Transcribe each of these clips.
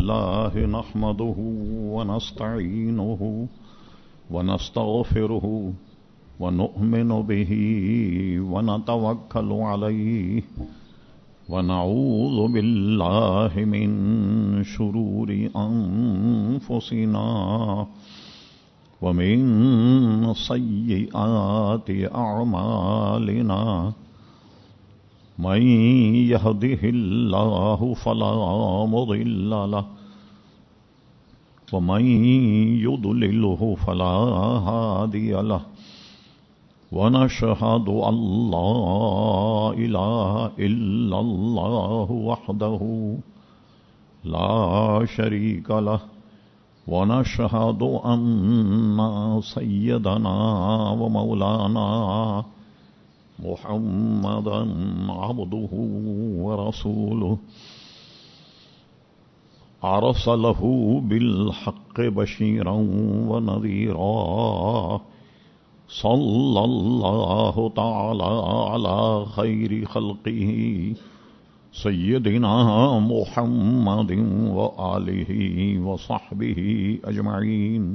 لله نحمده ونستعينه ونستغفره ونؤمن به ونتوكل عليه ونعوذ بالله من شرور أنفسنا ومن سيئات أعمالنا من يهده الله فلا مضل له ومن يضلله فلا هادي له ونشهد أن لا إله إلا الله وحده لا شريك له ونشهد أن سيدنا ومولانا محمدا عبده ورسوله أرسله بالحق بشيرا ونذيرا صلى الله تعالى على خير خلقه سيدنا محمد وآله وصحبه أجمعين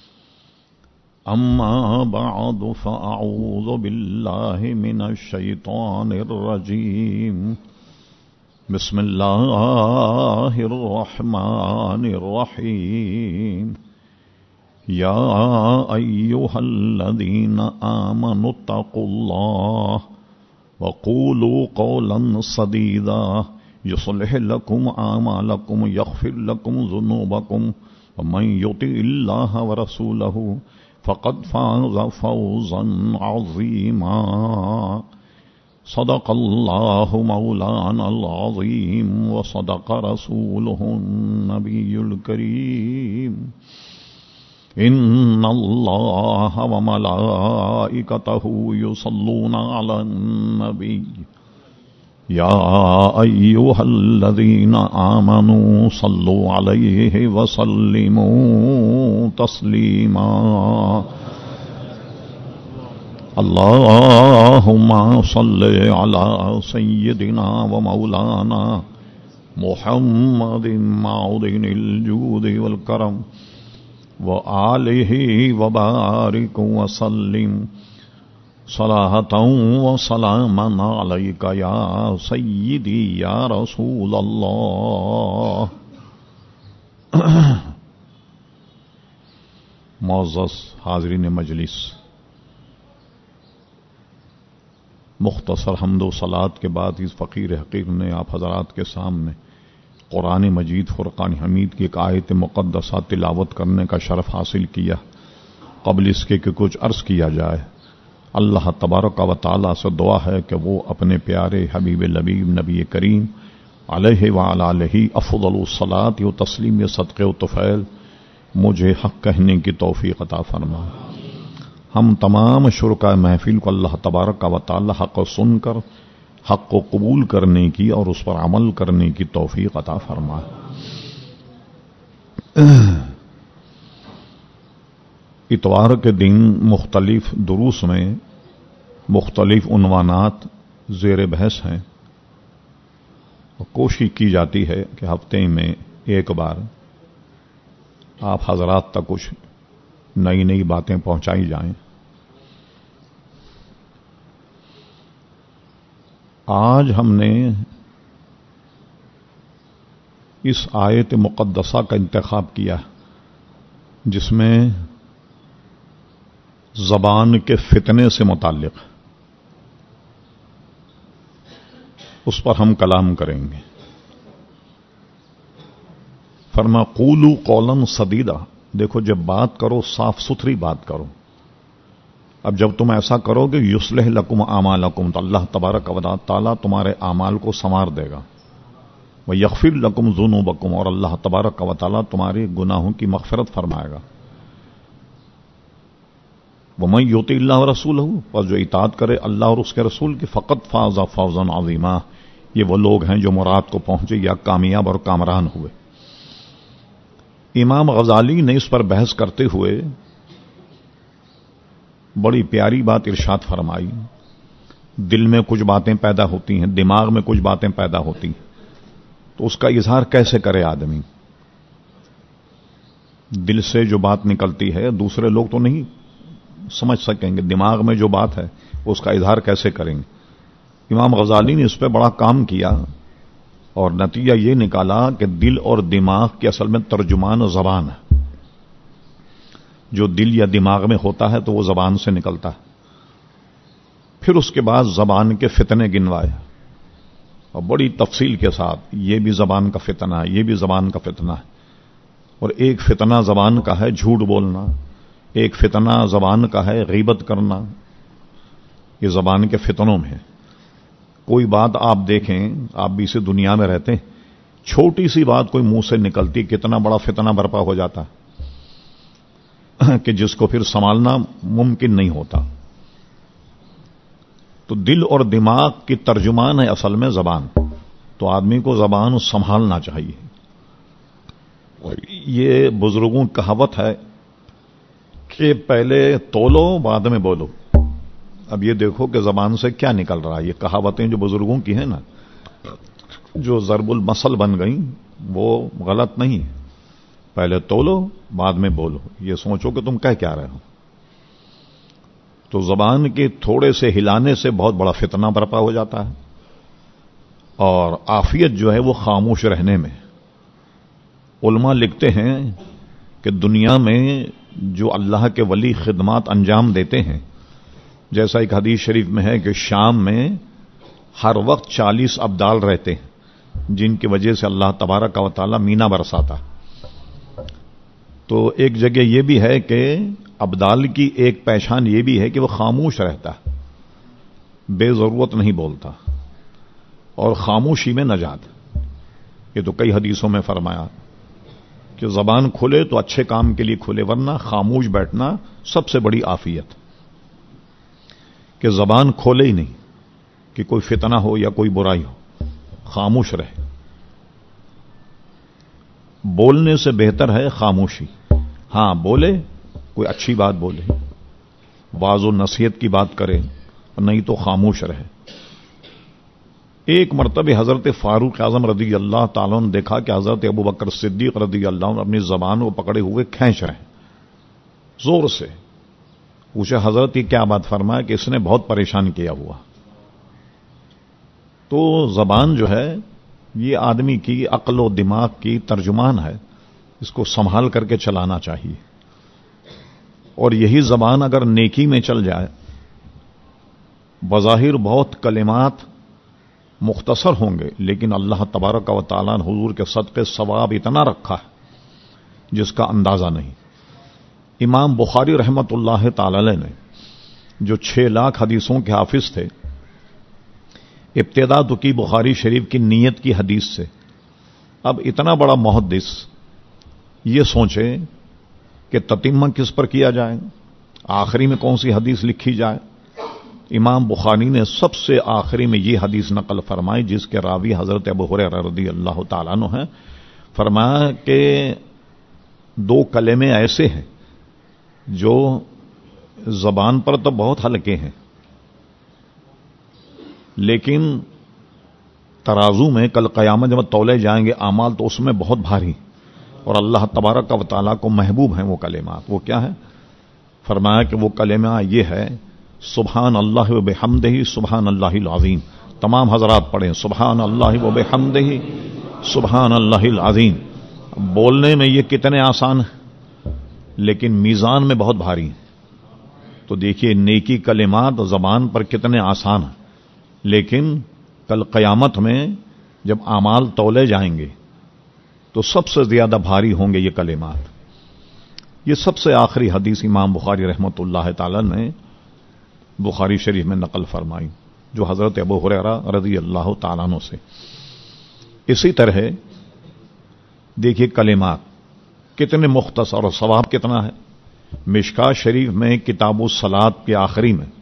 أما بعد فأعوذ بالله من الشيطان الرجيم بسم الله الرحمن الرحيم يا أيها الذين آمنوا اتقوا الله وقولوا قولا سديدا يصلح لكم أعمالكم يغفر لكم ذنوبكم ومن يطع الله ورسوله فقد فاز فوزا عظيما صدق الله مولانا العظيم وصدق رسوله النبي الكريم إن الله وملائكته يصلون على النبي يا أيها الذين آمنوا صلوا عليه وسلموا تسليما اللهم صل على سيدنا ومولانا محمد معدن الجود والكرم وآله وبارك وسلم صلاة وسلاما عليك يا سيدي يا رسول الله. معزز حاضرین مجلس، مختصر حمد و صلات کے بعد اس فقیر حقیر نے آپ حضرات کے سامنے قرآن مجید فرقان حمید کی ایک آیت مقدسہ تلاوت کرنے کا شرف حاصل کیا. قبل اس کے کہ کچھ عرض کیا جائے، اللہ تبارک و تعالی سے دعا ہے کہ وہ اپنے پیارے حبیب لبیب نبی کریم علیہ وعلی آلہ افضل الصلاۃ و تسلیم صدقے و طفیل مجھے حق کہنے کی توفیق عطا فرمائے. ہم تمام شرکاء محفل کو اللہ تبارک و تعالی حق سن کر حق کو قبول کرنے کی اور اس پر عمل کرنے کی توفیق عطا فرمائے. اتوار کے دن مختلف دروس میں مختلف عنوانات زیر بحث ہیں، اور کوشش کی جاتی ہے کہ ہفتے میں ایک بار آپ حضرات تک کچھ نئی نئی باتیں پہنچائی جائیں. آج ہم نے اس آیت مقدسہ کا انتخاب کیا جس میں زبان کے فتنے سے متعلق اس پر ہم کلام کریں گے. فرما قولوا قولا سدیدا، دیکھو جب بات کرو صاف ستھری بات کرو. اب جب تم ایسا کرو گے یصلح لکم اعمالکم تو اللہ تبارک و تعالی تمہارے اعمال کو سنوار دے گا. ویغفر لکم ذنوبکم، اور اللہ تبارک و تعالی تمہارے گناہوں کی مغفرت فرمائے گا. ومن یطع اللہ ورسولہ، اور جو اطاعت کرے اللہ اور اس کے رسول کی، فقط فاز فوزا عظیما، یہ وہ لوگ ہیں جو مراد کو پہنچے یا کامیاب اور کامران ہوئے. امام غزالی نے اس پر بحث کرتے ہوئے بڑی پیاری بات ارشاد فرمائی. دل میں کچھ باتیں پیدا ہوتی ہیں، دماغ میں کچھ باتیں پیدا ہوتی ہیں، تو اس کا اظہار کیسے کرے آدمی؟ دل سے جو بات نکلتی ہے دوسرے لوگ تو نہیں سمجھ سکیں گے، دماغ میں جو بات ہے اس کا اظہار کیسے کریں گے؟ امام غزالی نے اس پہ بڑا کام کیا اور نتیجہ یہ نکالا کہ دل اور دماغ کی اصل میں ترجمان زبان ہے۔ جو دل یا دماغ میں ہوتا ہے تو وہ زبان سے نکلتا ہے۔ پھر اس کے بعد زبان کے فتنے گنوائے اور بڑی تفصیل کے ساتھ، یہ بھی زبان کا فتنہ ہے، یہ بھی زبان کا فتنہ ہے۔ اور ایک فتنہ زبان کا ہے جھوٹ بولنا، ایک فتنہ زبان کا ہے غیبت کرنا، یہ زبان کے فتنوں میں ہے۔ کوئی بات آپ دیکھیں، آپ بھی اسی دنیا میں رہتے ہیں، چھوٹی سی بات کوئی منہ سے نکلتی کتنا بڑا فتنہ برپا ہو جاتا ہے کہ جس کو پھر سنبھالنا ممکن نہیں ہوتا۔ تو دل اور دماغ کی ترجمان ہے اصل میں زبان، تو آدمی کو زبان سنبھالنا چاہیے۔ اور یہ بزرگوں کی کہاوت ہے کہ پہلے تولو بعد میں بولو۔ اب یہ دیکھو کہ زبان سے کیا نکل رہا ہے۔ یہ کہاوتیں جو بزرگوں کی ہیں نا، جو ضرب المثل بن گئیں، وہ غلط نہیں ہے۔ پہلے تولو بعد میں بولو، یہ سوچو کہ تم کہہ کیا رہے ہو۔ تو زبان کے تھوڑے سے ہلانے سے بہت بڑا فتنہ برپا ہو جاتا ہے، اور عافیت جو ہے وہ خاموش رہنے میں۔ علماء لکھتے ہیں کہ دنیا میں جو اللہ کے ولی خدمات انجام دیتے ہیں، جیسا ایک حدیث شریف میں ہے کہ شام میں ہر وقت 40 ابدال رہتے ہیں جن کی وجہ سے اللہ تبارک و تعالی مینا برساتا۔ تو ایک جگہ یہ بھی ہے کہ ابدال کی ایک پہچان یہ بھی ہے کہ وہ خاموش رہتا ہے، بے ضرورت نہیں بولتا، اور خاموشی میں نجات۔ یہ تو کئی حدیثوں میں فرمایا کہ زبان کھلے تو اچھے کام کے لیے کھلے، ورنہ خاموش بیٹھنا سب سے بڑی عافیت، کہ زبان کھولے ہی نہیں کہ کوئی فتنہ ہو یا کوئی برائی ہو، خاموش رہے۔ بولنے سے بہتر ہے خاموشی۔ ہاں بولے، کوئی اچھی بات بولے، واعظ و نصیحت کی بات کرے، نہیں تو خاموش رہے۔ ایک مرتبہ حضرت فاروق اعظم رضی اللہ تعالیٰ نے دیکھا کہ حضرت ابو بکر صدیق رضی اللہ عنہ اپنی زبان کو پکڑے ہوئے کھینچ رہے ہیں زور سے۔ پوچھا حضرت یہ کیا بات؟ فرمایا کہ اس نے بہت پریشان کیا ہوا۔ تو زبان جو ہے یہ آدمی کی عقل و دماغ کی ترجمان ہے، اس کو سنبھال کر کے چلانا چاہیے۔ اور یہی زبان اگر نیکی میں چل جائے، بظاہر بہت کلمات مختصر ہوں گے، لیکن اللہ تبارک و تعالیٰ نے حضور کے صدقے ثواب اتنا رکھا ہے جس کا اندازہ نہیں۔ امام بخاری رحمت اللہ تعالی علیہ نے جو 6 لاکھ حدیثوں کے حافظ تھے، ابتدا تو کی بخاری شریف کی نیت کی حدیث سے۔ اب اتنا بڑا محدث یہ سوچے کہ تتمہ کس پر کیا جائے، آخری میں کون سی حدیث لکھی جائے۔ امام بخاری نے سب سے آخری میں یہ حدیث نقل فرمائی جس کے راوی حضرت ابو ہریرہ رضی اللہ تعالیٰ عنہ ہیں۔ فرمایا کہ 2 کلمے ایسے ہیں جو زبان پر تو بہت ہلکے ہیں، لیکن ترازو میں کل قیامت جب تولے جائیں گے اعمال تو اس میں بہت بھاری، اور اللہ تبارک و تعالیٰ کو محبوب ہیں وہ کلمات۔ وہ کیا ہے؟ فرمایا کہ وہ کلمہ یہ ہے، سبحان اللہ و بحمدہ سبحان اللہ العظیم۔ تمام حضرات پڑھیں سبحان اللہ و بحمدہ سبحان اللہ العظیم۔ بولنے میں یہ کتنے آسان ہیں، لیکن میزان میں بہت بھاری ہیں۔ تو دیکھیے نیکی کلمات زبان پر کتنے آسان ہیں، لیکن کل قیامت میں جب اعمال تولے جائیں گے تو سب سے زیادہ بھاری ہوں گے یہ کلمات۔ یہ سب سے آخری حدیث امام بخاری رحمت اللہ تعالی نے بخاری شریف میں نقل فرمائی، جو حضرت ابو ہریرہ رضی اللہ تعالیٰ عنہ سے۔ اسی طرح دیکھیے کلمات کتنے مختصر اور ثواب کتنا ہے۔ مشکاۃ شریف میں کتاب الصلاۃ کے آخری میں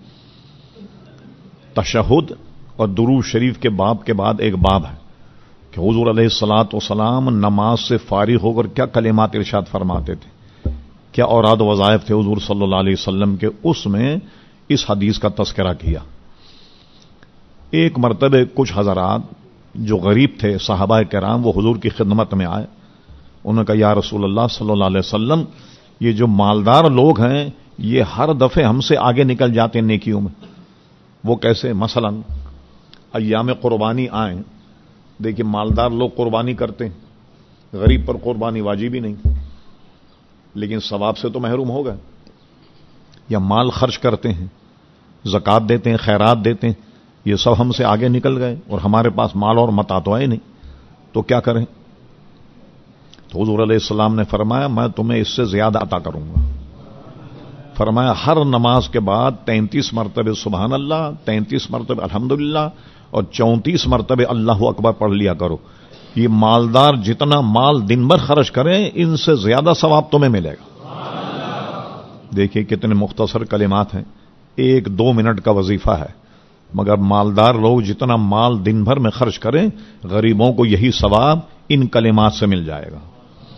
تشہد اور درود شریف کے باب کے بعد ایک باب ہے کہ حضور علیہ الصلاۃ والسلام نماز سے فارغ ہو کر کیا کلمات ارشاد فرماتے تھے، کیا اوراد و وظائف تھے حضور صلی اللہ علیہ وسلم کے۔ اس میں اس حدیث کا تذکرہ کیا۔ ایک مرتبہ کچھ حضرات جو غریب تھے صحابہ کرام، وہ حضور کی خدمت میں آئے انہوں نے کہا یا رسول اللہ صلی اللہ علیہ وسلم، یہ جو مالدار لوگ ہیں یہ ہر دفعے ہم سے آگے نکل جاتے ہیں نیکیوں میں. وہ کیسے؟ مثلا ایام قربانی آئیں، دیکھیے مالدار لوگ قربانی کرتے ہیں، غریب پر قربانی واجب ہی نہیں، لیکن ثواب سے تو محروم ہو گئے. یا مال خرچ کرتے ہیں، زکوٰۃ دیتے ہیں، خیرات دیتے ہیں، یہ سب ہم سے آگے نکل گئے اور ہمارے پاس مال اور متاع تو ہے نہیں، تو کیا کریں؟ تو حضور علیہ السلام نے فرمایا میں تمہیں اس سے زیادہ عطا کروں گا. فرمایا ہر نماز کے بعد 33 مرتبہ سبحان اللہ، 33 مرتبہ الحمدللہ اور 34 مرتبہ اللہ اکبر پڑھ لیا کرو. یہ مالدار جتنا مال دن بھر خرچ کریں ان سے زیادہ ثواب تمہیں ملے گا. دیکھیے کتنے مختصر کلمات ہیں، 1-2 منٹ کا وظیفہ ہے، مگر مالدار لوگ جتنا مال دن بھر میں خرچ کریں غریبوں کو یہی ثواب ان کلمات سے مل جائے گا.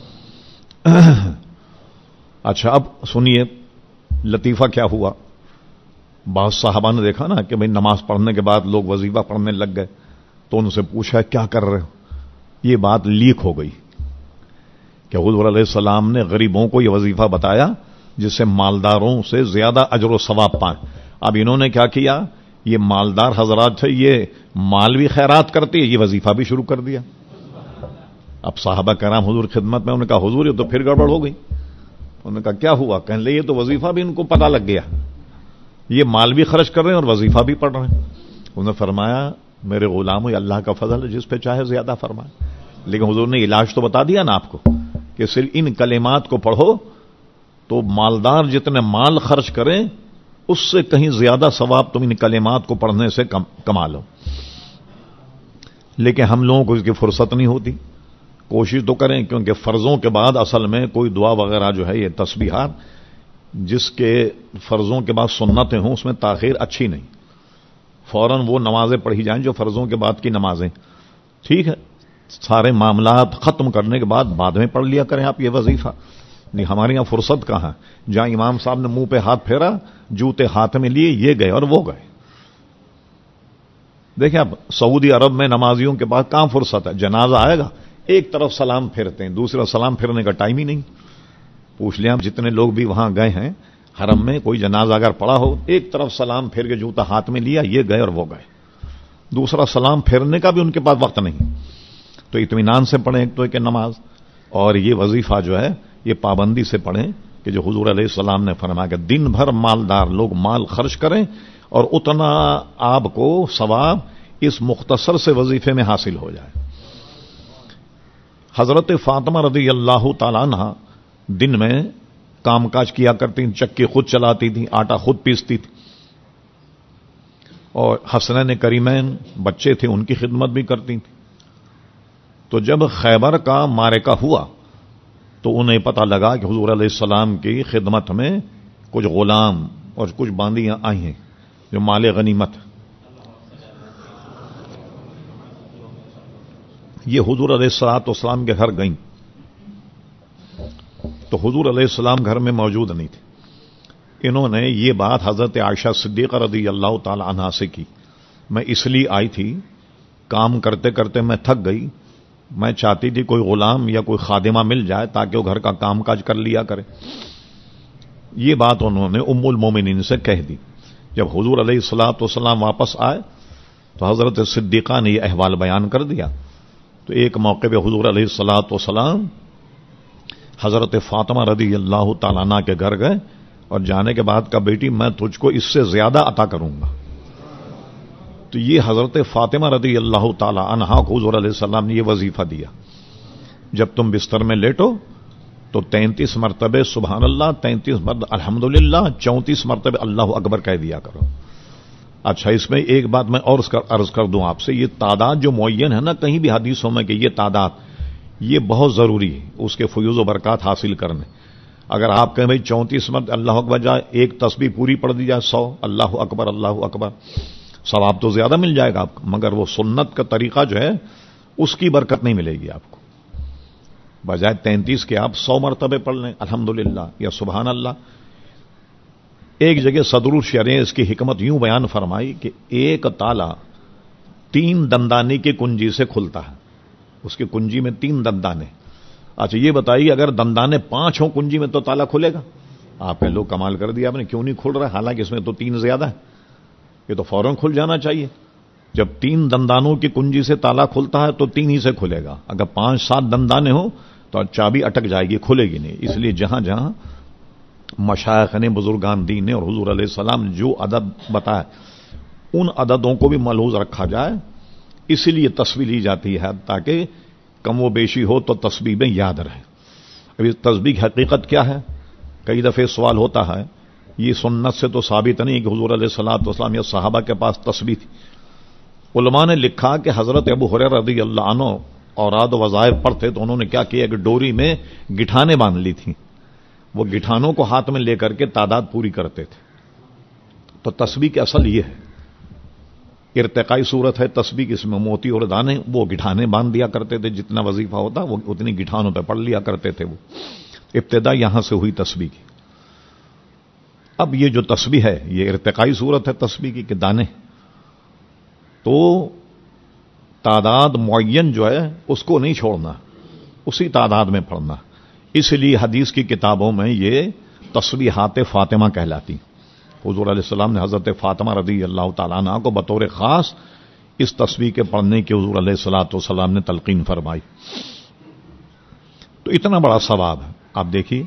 اچھا اب سنیے لطیفہ کیا ہوا. بعض صحابہ نے دیکھا نا کہ بھئی نماز پڑھنے کے بعد لوگ وظیفہ پڑھنے لگ گئے، تو ان سے پوچھا کیا کر رہے ہو؟ یہ بات لیک ہو گئی کہ حضور علیہ السلام نے غریبوں کو یہ وظیفہ بتایا جس سے مالداروں سے زیادہ اجر و ثواب پائیں. اب انہوں نے کیا کیا، یہ مالدار حضرات تھے، یہ مال بھی خیرات کرتے، یہ وظیفہ بھی شروع کر دیا. اب صحابہ کرام حضور خدمت میں، انہوں نے کہا حضور یہ تو پھر گڑبڑ ہو گئی. انہوں نے کہا کیا ہوا؟ کہنے لگے یہ تو وظیفہ بھی ان کو پتہ لگ گیا، یہ مال بھی خرچ کر رہے ہیں اور وظیفہ بھی پڑھ رہے ہیں. انہوں نے فرمایا میرے غلاموں یہ اللہ کا فضل ہے، جس پہ چاہے زیادہ فرمائے، لیکن حضور نے علاج تو بتا دیا نا آپ کو کہ صرف ان کلمات کو پڑھو تو مالدار جتنے مال خرچ کریں اس سے کہیں زیادہ ثواب تم ان کلمات کو پڑھنے سے کما لو. لیکن ہم لوگوں کو اس کی فرصت نہیں ہوتی. کوشش تو کریں، کیونکہ فرضوں کے بعد اصل میں کوئی دعا وغیرہ جو ہے یہ تسبیحات جس کے فرضوں کے بعد سنتیں ہوں اس میں تاخیر اچھی نہیں. فوراً وہ نمازیں پڑھی جائیں جو فرضوں کے بعد کی نمازیں، ٹھیک ہے، سارے معاملات ختم کرنے کے بعد میں پڑھ لیا کریں آپ یہ وظیفہ. نہیں ہمارے یہاں فرصت کہاں، جہاں امام صاحب نے منہ پہ ہاتھ پھیرا، جوتے ہاتھ میں لیے، یہ گئے اور وہ گئے. دیکھیں اب سعودی عرب میں نمازیوں کے پاس کہاں فرصت ہے، جنازہ آئے گا ایک طرف سلام پھیرتے ہیں، دوسرا سلام پھیرنے کا ٹائم ہی نہیں. پوچھ لیں آپ جتنے لوگ بھی وہاں گئے ہیں حرم میں، کوئی جنازہ اگر پڑا ہو ایک طرف سلام پھیر کے جوتا ہاتھ میں لیا، یہ گئے اور وہ گئے، دوسرا سلام پھیرنے کا بھی ان کے پاس وقت نہیں. تو اطمینان سے پڑھیں ایک تو ایک نماز، اور یہ وظیفہ جو ہے یہ پابندی سے پڑھیں کہ جو حضور علیہ السلام نے فرمایا کہ دن بھر مالدار لوگ مال خرچ کریں اور اتنا آپ کو ثواب اس مختصر سے وظیفے میں حاصل ہو جائے. حضرت فاطمہ رضی اللہ تعالیٰ عنہ دن میں کام کاج کیا کرتی تھیں، چکی خود چلاتی تھیں، آٹا خود پیستی تھی، اور حسنین کریمین بچے تھے ان کی خدمت بھی کرتی تھیں. تو جب خیبر کا معرکہ ہوا تو انہیں پتہ لگا کہ حضور علیہ السلام کی خدمت میں کچھ غلام اور کچھ باندیاں آئی ہیں جو مال غنیمت. یہ حضور علیہ السلام کے گھر گئیں تو حضور علیہ السلام گھر میں موجود نہیں تھے. انہوں نے یہ بات حضرت عائشہ صدیقہ رضی اللہ تعالی عنہا سے کی، میں اس لیے آئی تھی، کام کرتے کرتے میں تھک گئی، میں چاہتی تھی کوئی غلام یا کوئی خادمہ مل جائے تاکہ وہ گھر کا کام کاج کر لیا کرے. یہ بات انہوں نے ام المومنین سے کہہ دی. جب حضور علیہ السلام واپس آئے تو حضرت صدیقہ نے یہ احوال بیان کر دیا. تو ایک موقع پہ حضور علیہ السلام حضرت فاطمہ رضی اللہ تعالیٰ عنہ کے گھر گئے اور جانے کے بعد کہا بیٹی میں تجھ کو اس سے زیادہ عطا کروں گا. تو یہ حضرت فاطمہ رضی اللہ تعالیٰ عنہا کو حضور علیہ السلام نے یہ وظیفہ دیا، جب تم بستر میں لیٹو تو 33 مرتبہ سبحان اللہ، 33 مرتبہ الحمدللہ، 34 مرتبہ اللہ اکبر کہہ دیا کرو. اچھا اس میں ایک بات میں اور عرض کر دوں آپ سے، یہ تعداد جو معین ہے نا کہیں بھی حدیثوں میں کہ یہ تعداد، یہ بہت ضروری ہے اس کے فیوز و برکات حاصل کرنے. اگر آپ کہیں بھائی 34 مرتبہ اللہ اکبر جائے، ایک تسبیح پوری پڑھ دی جائے 100 اللہ اکبر، ثواب تو زیادہ مل جائے گا آپ کو، مگر وہ سنت کا طریقہ جو ہے اس کی برکت نہیں ملے گی آپ کو. بجائے 33 کے آپ 100 مرتبہ پڑھ لیں الحمدللہ یا سبحان اللہ. ایک جگہ صدر الشریعہ اس کی حکمت یوں بیان فرمائی کہ ایک تالا 3 دندانی کی کنجی سے کھلتا ہے، اس کی کنجی میں 3 دندانے، اچھا یہ بتائیے اگر دندانے 5 ہوں کنجی میں تو تالا کھلے گا؟ آپ کہہ لو کمال کر دیا آپ نے، کیوں نہیں کھل رہا؟ حالانکہ اس میں تو 3 زیادہ ہے، یہ تو فوراً کھل جانا چاہیے۔ جب 3 دندانوں کی کنجی سے تالا کھلتا ہے تو 3 ہی سے کھلے گا، اگر 5-7 دندانے ہوں تو چابی اٹک جائے گی، کھلے گی نہیں۔ اس لیے جہاں جہاں مشائخ نے، بزرگان دین نے اور حضور علیہ السلام جو عدد بتائے ان عددوں کو بھی ملحوظ رکھا جائے، اسی لیے تسبیح لی جاتی ہے تاکہ کم و بیشی ہو تو تسبیح میں یاد رہے۔ اب اس تسبیح کی حقیقت کیا ہے؟ کئی دفعہ سوال ہوتا ہے، یہ سنت سے تو ثابت نہیں کہ حضور علیہ الصلوۃ والسلام یا صحابہ کے پاس تسبیح تھی۔ علماء نے لکھا کہ حضرت ابو ہریرہ رضی اللہ عنہ اوراد و وظائف پڑھتے تو انہوں نے کیا کیا کہ ڈوری میں گٹھانے باندھ لی تھیں، وہ گٹھانوں کو ہاتھ میں لے کر کے تعداد پوری کرتے تھے۔ تو تسبیح کی اصل یہ ہے، ارتقائی صورت ہے تسبیح کی، اس میں موتی اور دانے وہ گٹھانے باندھ دیا کرتے تھے، جتنا وظیفہ ہوتا وہ اتنی گٹھانوں پہ پڑھ لیا کرتے تھے۔ وہ ابتدا یہاں سے ہوئی تسبیح کی۔ اب یہ جو تسبیح ہے یہ ارتقائی صورت ہے تسبیح کی کہ دانے، تو تعداد معین جو ہے اس کو نہیں چھوڑنا، اسی تعداد میں پڑھنا۔ اس لیے حدیث کی کتابوں میں یہ تسبیحات فاطمہ کہلاتی۔ حضور علیہ السلام نے حضرت فاطمہ رضی اللہ تعالیٰ عنہ کو بطور خاص اس تسبیح کے پڑھنے کی حضور علیہ الصلوۃ والسلام نے تلقین فرمائی۔ تو اتنا بڑا ثواب ہے، آپ دیکھیے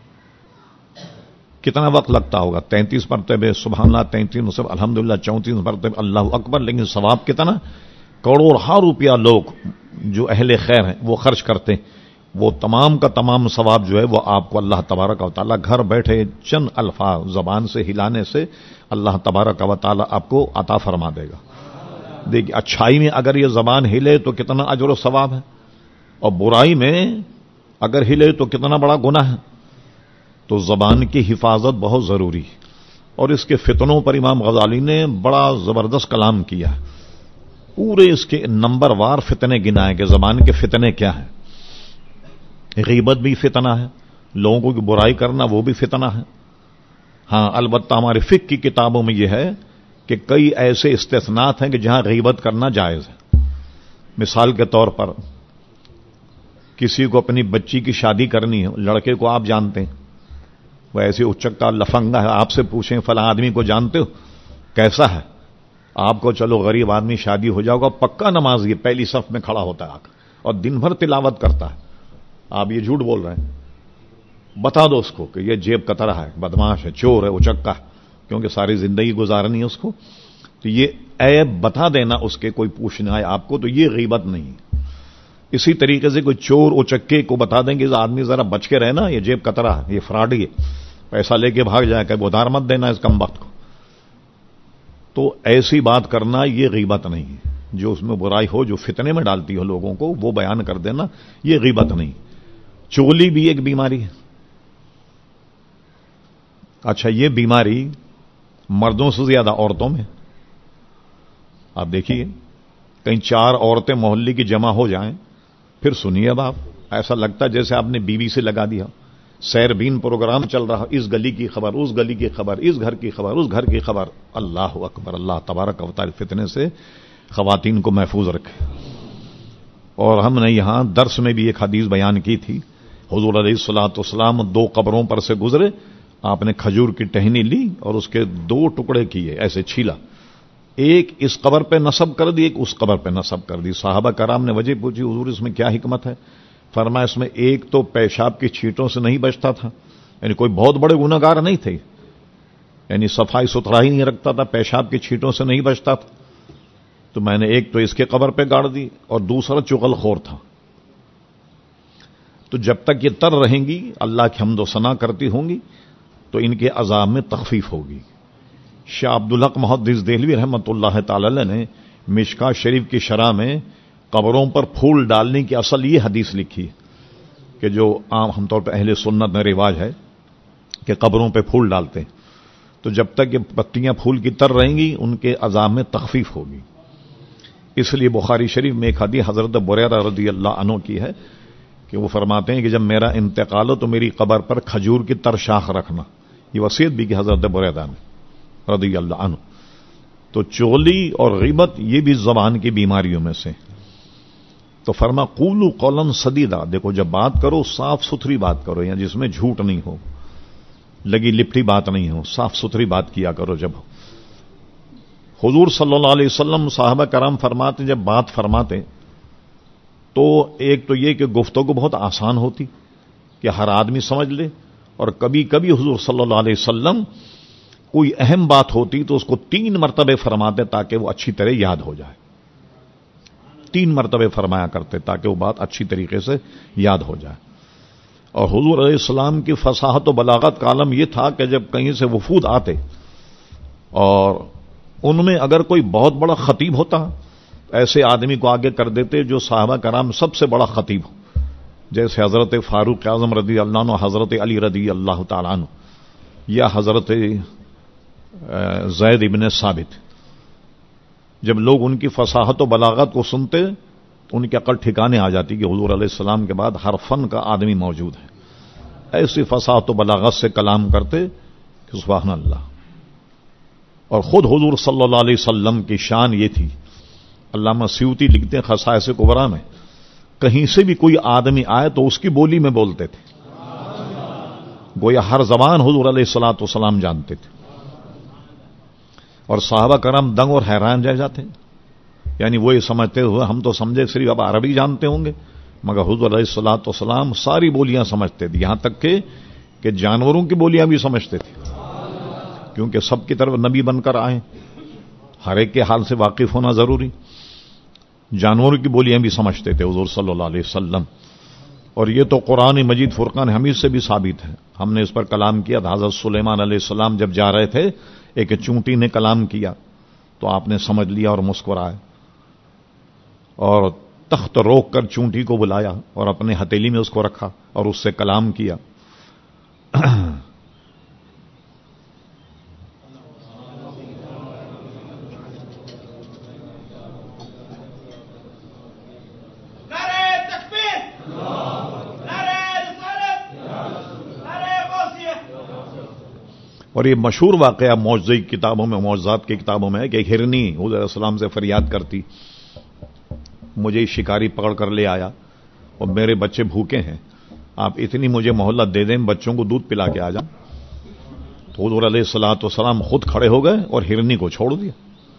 کتنا وقت لگتا ہوگا، 33 مرتبہ سبحان اللہ، 33 مرتبہ الحمدللہ، 34 مرتبہ اللہ اکبر، لیکن ثواب کتنا؟ کروڑوں روپیہ لوگ جو اہل خیر ہیں وہ خرچ کرتے ہیں، وہ تمام کا تمام ثواب جو ہے وہ آپ کو اللہ تبارک و تعالیٰ گھر بیٹھے چند الفاظ زبان سے ہلانے سے اللہ تبارک و تعالیٰ آپ کو عطا فرما دے گا۔ دیکھیے اچھائی میں اگر یہ زبان ہلے تو کتنا اجر و ثواب ہے، اور برائی میں اگر ہلے تو کتنا بڑا گناہ ہے۔ تو زبان کی حفاظت بہت ضروری ہے، اور اس کے فتنوں پر امام غزالی نے بڑا زبردست کلام کیا ہے، پورے اس کے نمبر وار فتنے گنائے کہ زبان کے فتنے کیا ہیں۔ غیبت بھی فتنہ ہے، لوگوں کی برائی کرنا وہ بھی فتنہ ہے۔ ہاں البتہ ہمارے فقہ کی کتابوں میں یہ ہے کہ کئی ایسے استثناءات ہیں کہ جہاں غیبت کرنا جائز ہے۔ مثال کے طور پر کسی کو اپنی بچی کی شادی کرنی ہے، لڑکے کو آپ جانتے ہیں، وہ ایسے اچکا لفنگا ہے، آپ سے پوچھیں فلاں آدمی کو جانتے ہو کیسا ہے؟ آپ کو چلو غریب آدمی شادی ہو جاؤ گا، پکا نمازی، پہلی صف میں کھڑا ہوتا ہے آ کر اور دن بھر تلاوت کرتا ہے، آپ یہ جھوٹ بول رہے ہیں، بتا دو اس کو کہ یہ جیب کترا ہے، بدماش ہے، چور ہے، اچکا ہے، کیونکہ ساری زندگی گزارنی ہے اس کو، تو یہ عیب بتا دینا اس کے کوئی پوچھنا ہے آپ کو تو یہ غیبت نہیں۔ اسی طریقے سے کوئی چور اچکے کو بتا دیں گے آدمی ذرا بچ کے رہنا، یہ جیب کترا ہے، یہ فراڈی ہے، پیسہ لے کے بھاگ جائے کہ ادھار مت دینا اس کم وقت کو، تو ایسی بات کرنا یہ غیبت نہیں ہے۔ جو اس میں برائی ہو، جو فتنے میں ڈالتی ہو لوگوں کو، وہ بیان کر دینا یہ غیبت نہیں۔ چغلی بھی ایک بیماری ہے۔ اچھا یہ بیماری مردوں سے زیادہ عورتوں میں، آپ دیکھیے کہیں 4 عورتیں محلے کی جمع ہو جائیں، پھر سنیے اب آپ، ایسا لگتا ہے جیسے آپ نے بیوی سے لگا دیا، سیربین پروگرام چل رہا، اس گلی کی خبر، اس گلی کی خبر، اس گھر کی خبر، اس گھر کی خبر۔ اللہ اکبر، اللہ تبارک و تعالی فتنے سے خواتین کو محفوظ رکھے۔ اور ہم نے یہاں درس میں بھی ایک حدیث بیان کی تھی، حضور علیہ الصلوۃ والسلام 2 قبروں پر سے گزرے، آپ نے کھجور کی ٹہنی لی اور اس کے 2 ٹکڑے کیے، ایسے چھیلا، ایک اس قبر پہ نصب کر دی، ایک اس قبر پہ نصب کر دی۔ صحابہ کرام نے وجہ پوچھی، حضور اس میں کیا حکمت ہے؟ فرمایا اس میں ایک تو پیشاب کی چھینٹوں سے نہیں بچتا تھا، یعنی کوئی بہت بڑے گناہگار نہیں تھے، یعنی صفائی ستھرائی نہیں رکھتا تھا، پیشاب کی چھینٹوں سے نہیں بچتا تھا، تو میں نے ایک تو اس کے قبر پہ گاڑ دی، اور دوسرا چغل خور تھا۔ تو جب تک یہ تر رہیں گی، اللہ کی حمد و ثنا کرتی ہوں گی، تو ان کے عذاب میں تخفیف ہوگی۔ شاہ عبدالحق محدث دہلوی رحمۃ اللہ تعالی علیہ نے مشکاۃ شریف کی شرح میں قبروں پر پھول ڈالنے کی اصل یہ حدیث لکھی کہ جو عام طور پہ اہل سنت میں رواج ہے کہ قبروں پہ پھول ڈالتے ہیں، تو جب تک یہ پتیاں پھول کی تر رہیں گی ان کے عذاب میں تخفیف ہوگی۔ اس لیے بخاری شریف میں ایک حدیث حضرت بریرہ رضی اللہ عنہ کی ہے کہ وہ فرماتے ہیں کہ جب میرا انتقال ہو تو میری قبر پر کھجور کی تر شاخ رکھنا، یہ وصیت بھی کی حضرت بریرہ نے رضی اللہ عنہ۔ تو چغلی اور غیبت یہ بھی زبان کی بیماریوں میں سے۔ تو فرما قولوا قولا سدیدا، دیکھو جب بات کرو صاف ستھری بات کرو، یا جس میں جھوٹ نہیں ہو، لگی لپٹی بات نہیں ہو، صاف ستھری بات کیا کرو. جب حضور صلی اللہ علیہ وسلم صحابہ کرام فرماتے جب بات فرماتے تو ایک تو یہ کہ گفتگو بہت آسان ہوتی کہ ہر آدمی سمجھ لے، اور کبھی کبھی حضور صلی اللہ علیہ وسلم کوئی اہم بات ہوتی تو اس کو 3 مرتبے فرماتے تاکہ وہ اچھی طرح یاد ہو جائے. 3 مرتبے فرمایا کرتے تاکہ وہ بات اچھی طریقے سے یاد ہو جائے. اور حضور علیہ السلام کی فصاحت و بلاغت کا عالم یہ تھا کہ جب کہیں سے وفود آتے اور ان میں اگر کوئی بہت بڑا خطیب ہوتا، ایسے آدمی کو آگے کر دیتے جو صحابہ کرام سب سے بڑا خطیب ہو، جیسے حضرت فاروق اعظم رضی اللہ عنہ، حضرت علی رضی اللہ تعالیٰ عنہ، یا حضرت زید ابن ثابت. جب لوگ ان کی فصاحت و بلاغت کو سنتے ان کی عقل ٹھکانے آ جاتی کہ حضور علیہ السلام کے بعد ہر فن کا آدمی موجود ہے. ایسی فصاحت و بلاغت سے کلام کرتے کہ سبحان اللہ. اور خود حضور صلی اللہ علیہ وسلم کی شان یہ تھی، علامہ سیوطی لکھتے ہیں خصائص کبریٰ میں، کہیں سے بھی کوئی آدمی آئے تو اس کی بولی میں بولتے تھے، گویا ہر زبان حضور علیہ الصلوۃ والسلام جانتے تھے. اور صحابہ کرام دنگ اور حیران رہ جاتے، یعنی وہ یہ سمجھتے ہوئے ہم تو سمجھے صرف اب عربی جانتے ہوں گے، مگر حضور علیہ الصلوۃ والسلام ساری بولیاں سمجھتے تھے، یہاں تک کہ جانوروں کی بولیاں بھی سمجھتے تھے، کیونکہ سب کی طرف نبی بن کر آئے، ہر ایک کے حال سے واقف ہونا ضروری. جانوروں کی بولیاں بھی سمجھتے تھے حضور صلی اللہ علیہ وسلم. اور یہ تو قرآن مجید فرقان حمید سے بھی ثابت ہے. ہم نے اس پر کلام کیا تھا. حضرت سلیمان علیہ السلام جب جا رہے تھے، ایک چونٹی نے کلام کیا تو آپ نے سمجھ لیا اور مسکرائے، اور تخت روک کر چونٹی کو بلایا اور اپنے ہتھیلی میں اس کو رکھا اور اس سے کلام کیا. اور یہ مشہور واقعہ معجزائی کتابوں میں، معجزات کی کتابوں میں ہے کہ ایک ہرنی حضور علیہ السلام سے فریاد کرتی، مجھے شکاری پکڑ کر لے آیا اور میرے بچے بھوکے ہیں، آپ اتنی مجھے مہلت دے دیں، بچوں کو دودھ پلا کے آ جائیں. تو حضور علیہ الصلوۃ والسلام خود کھڑے ہو گئے اور ہرنی کو چھوڑ دیا.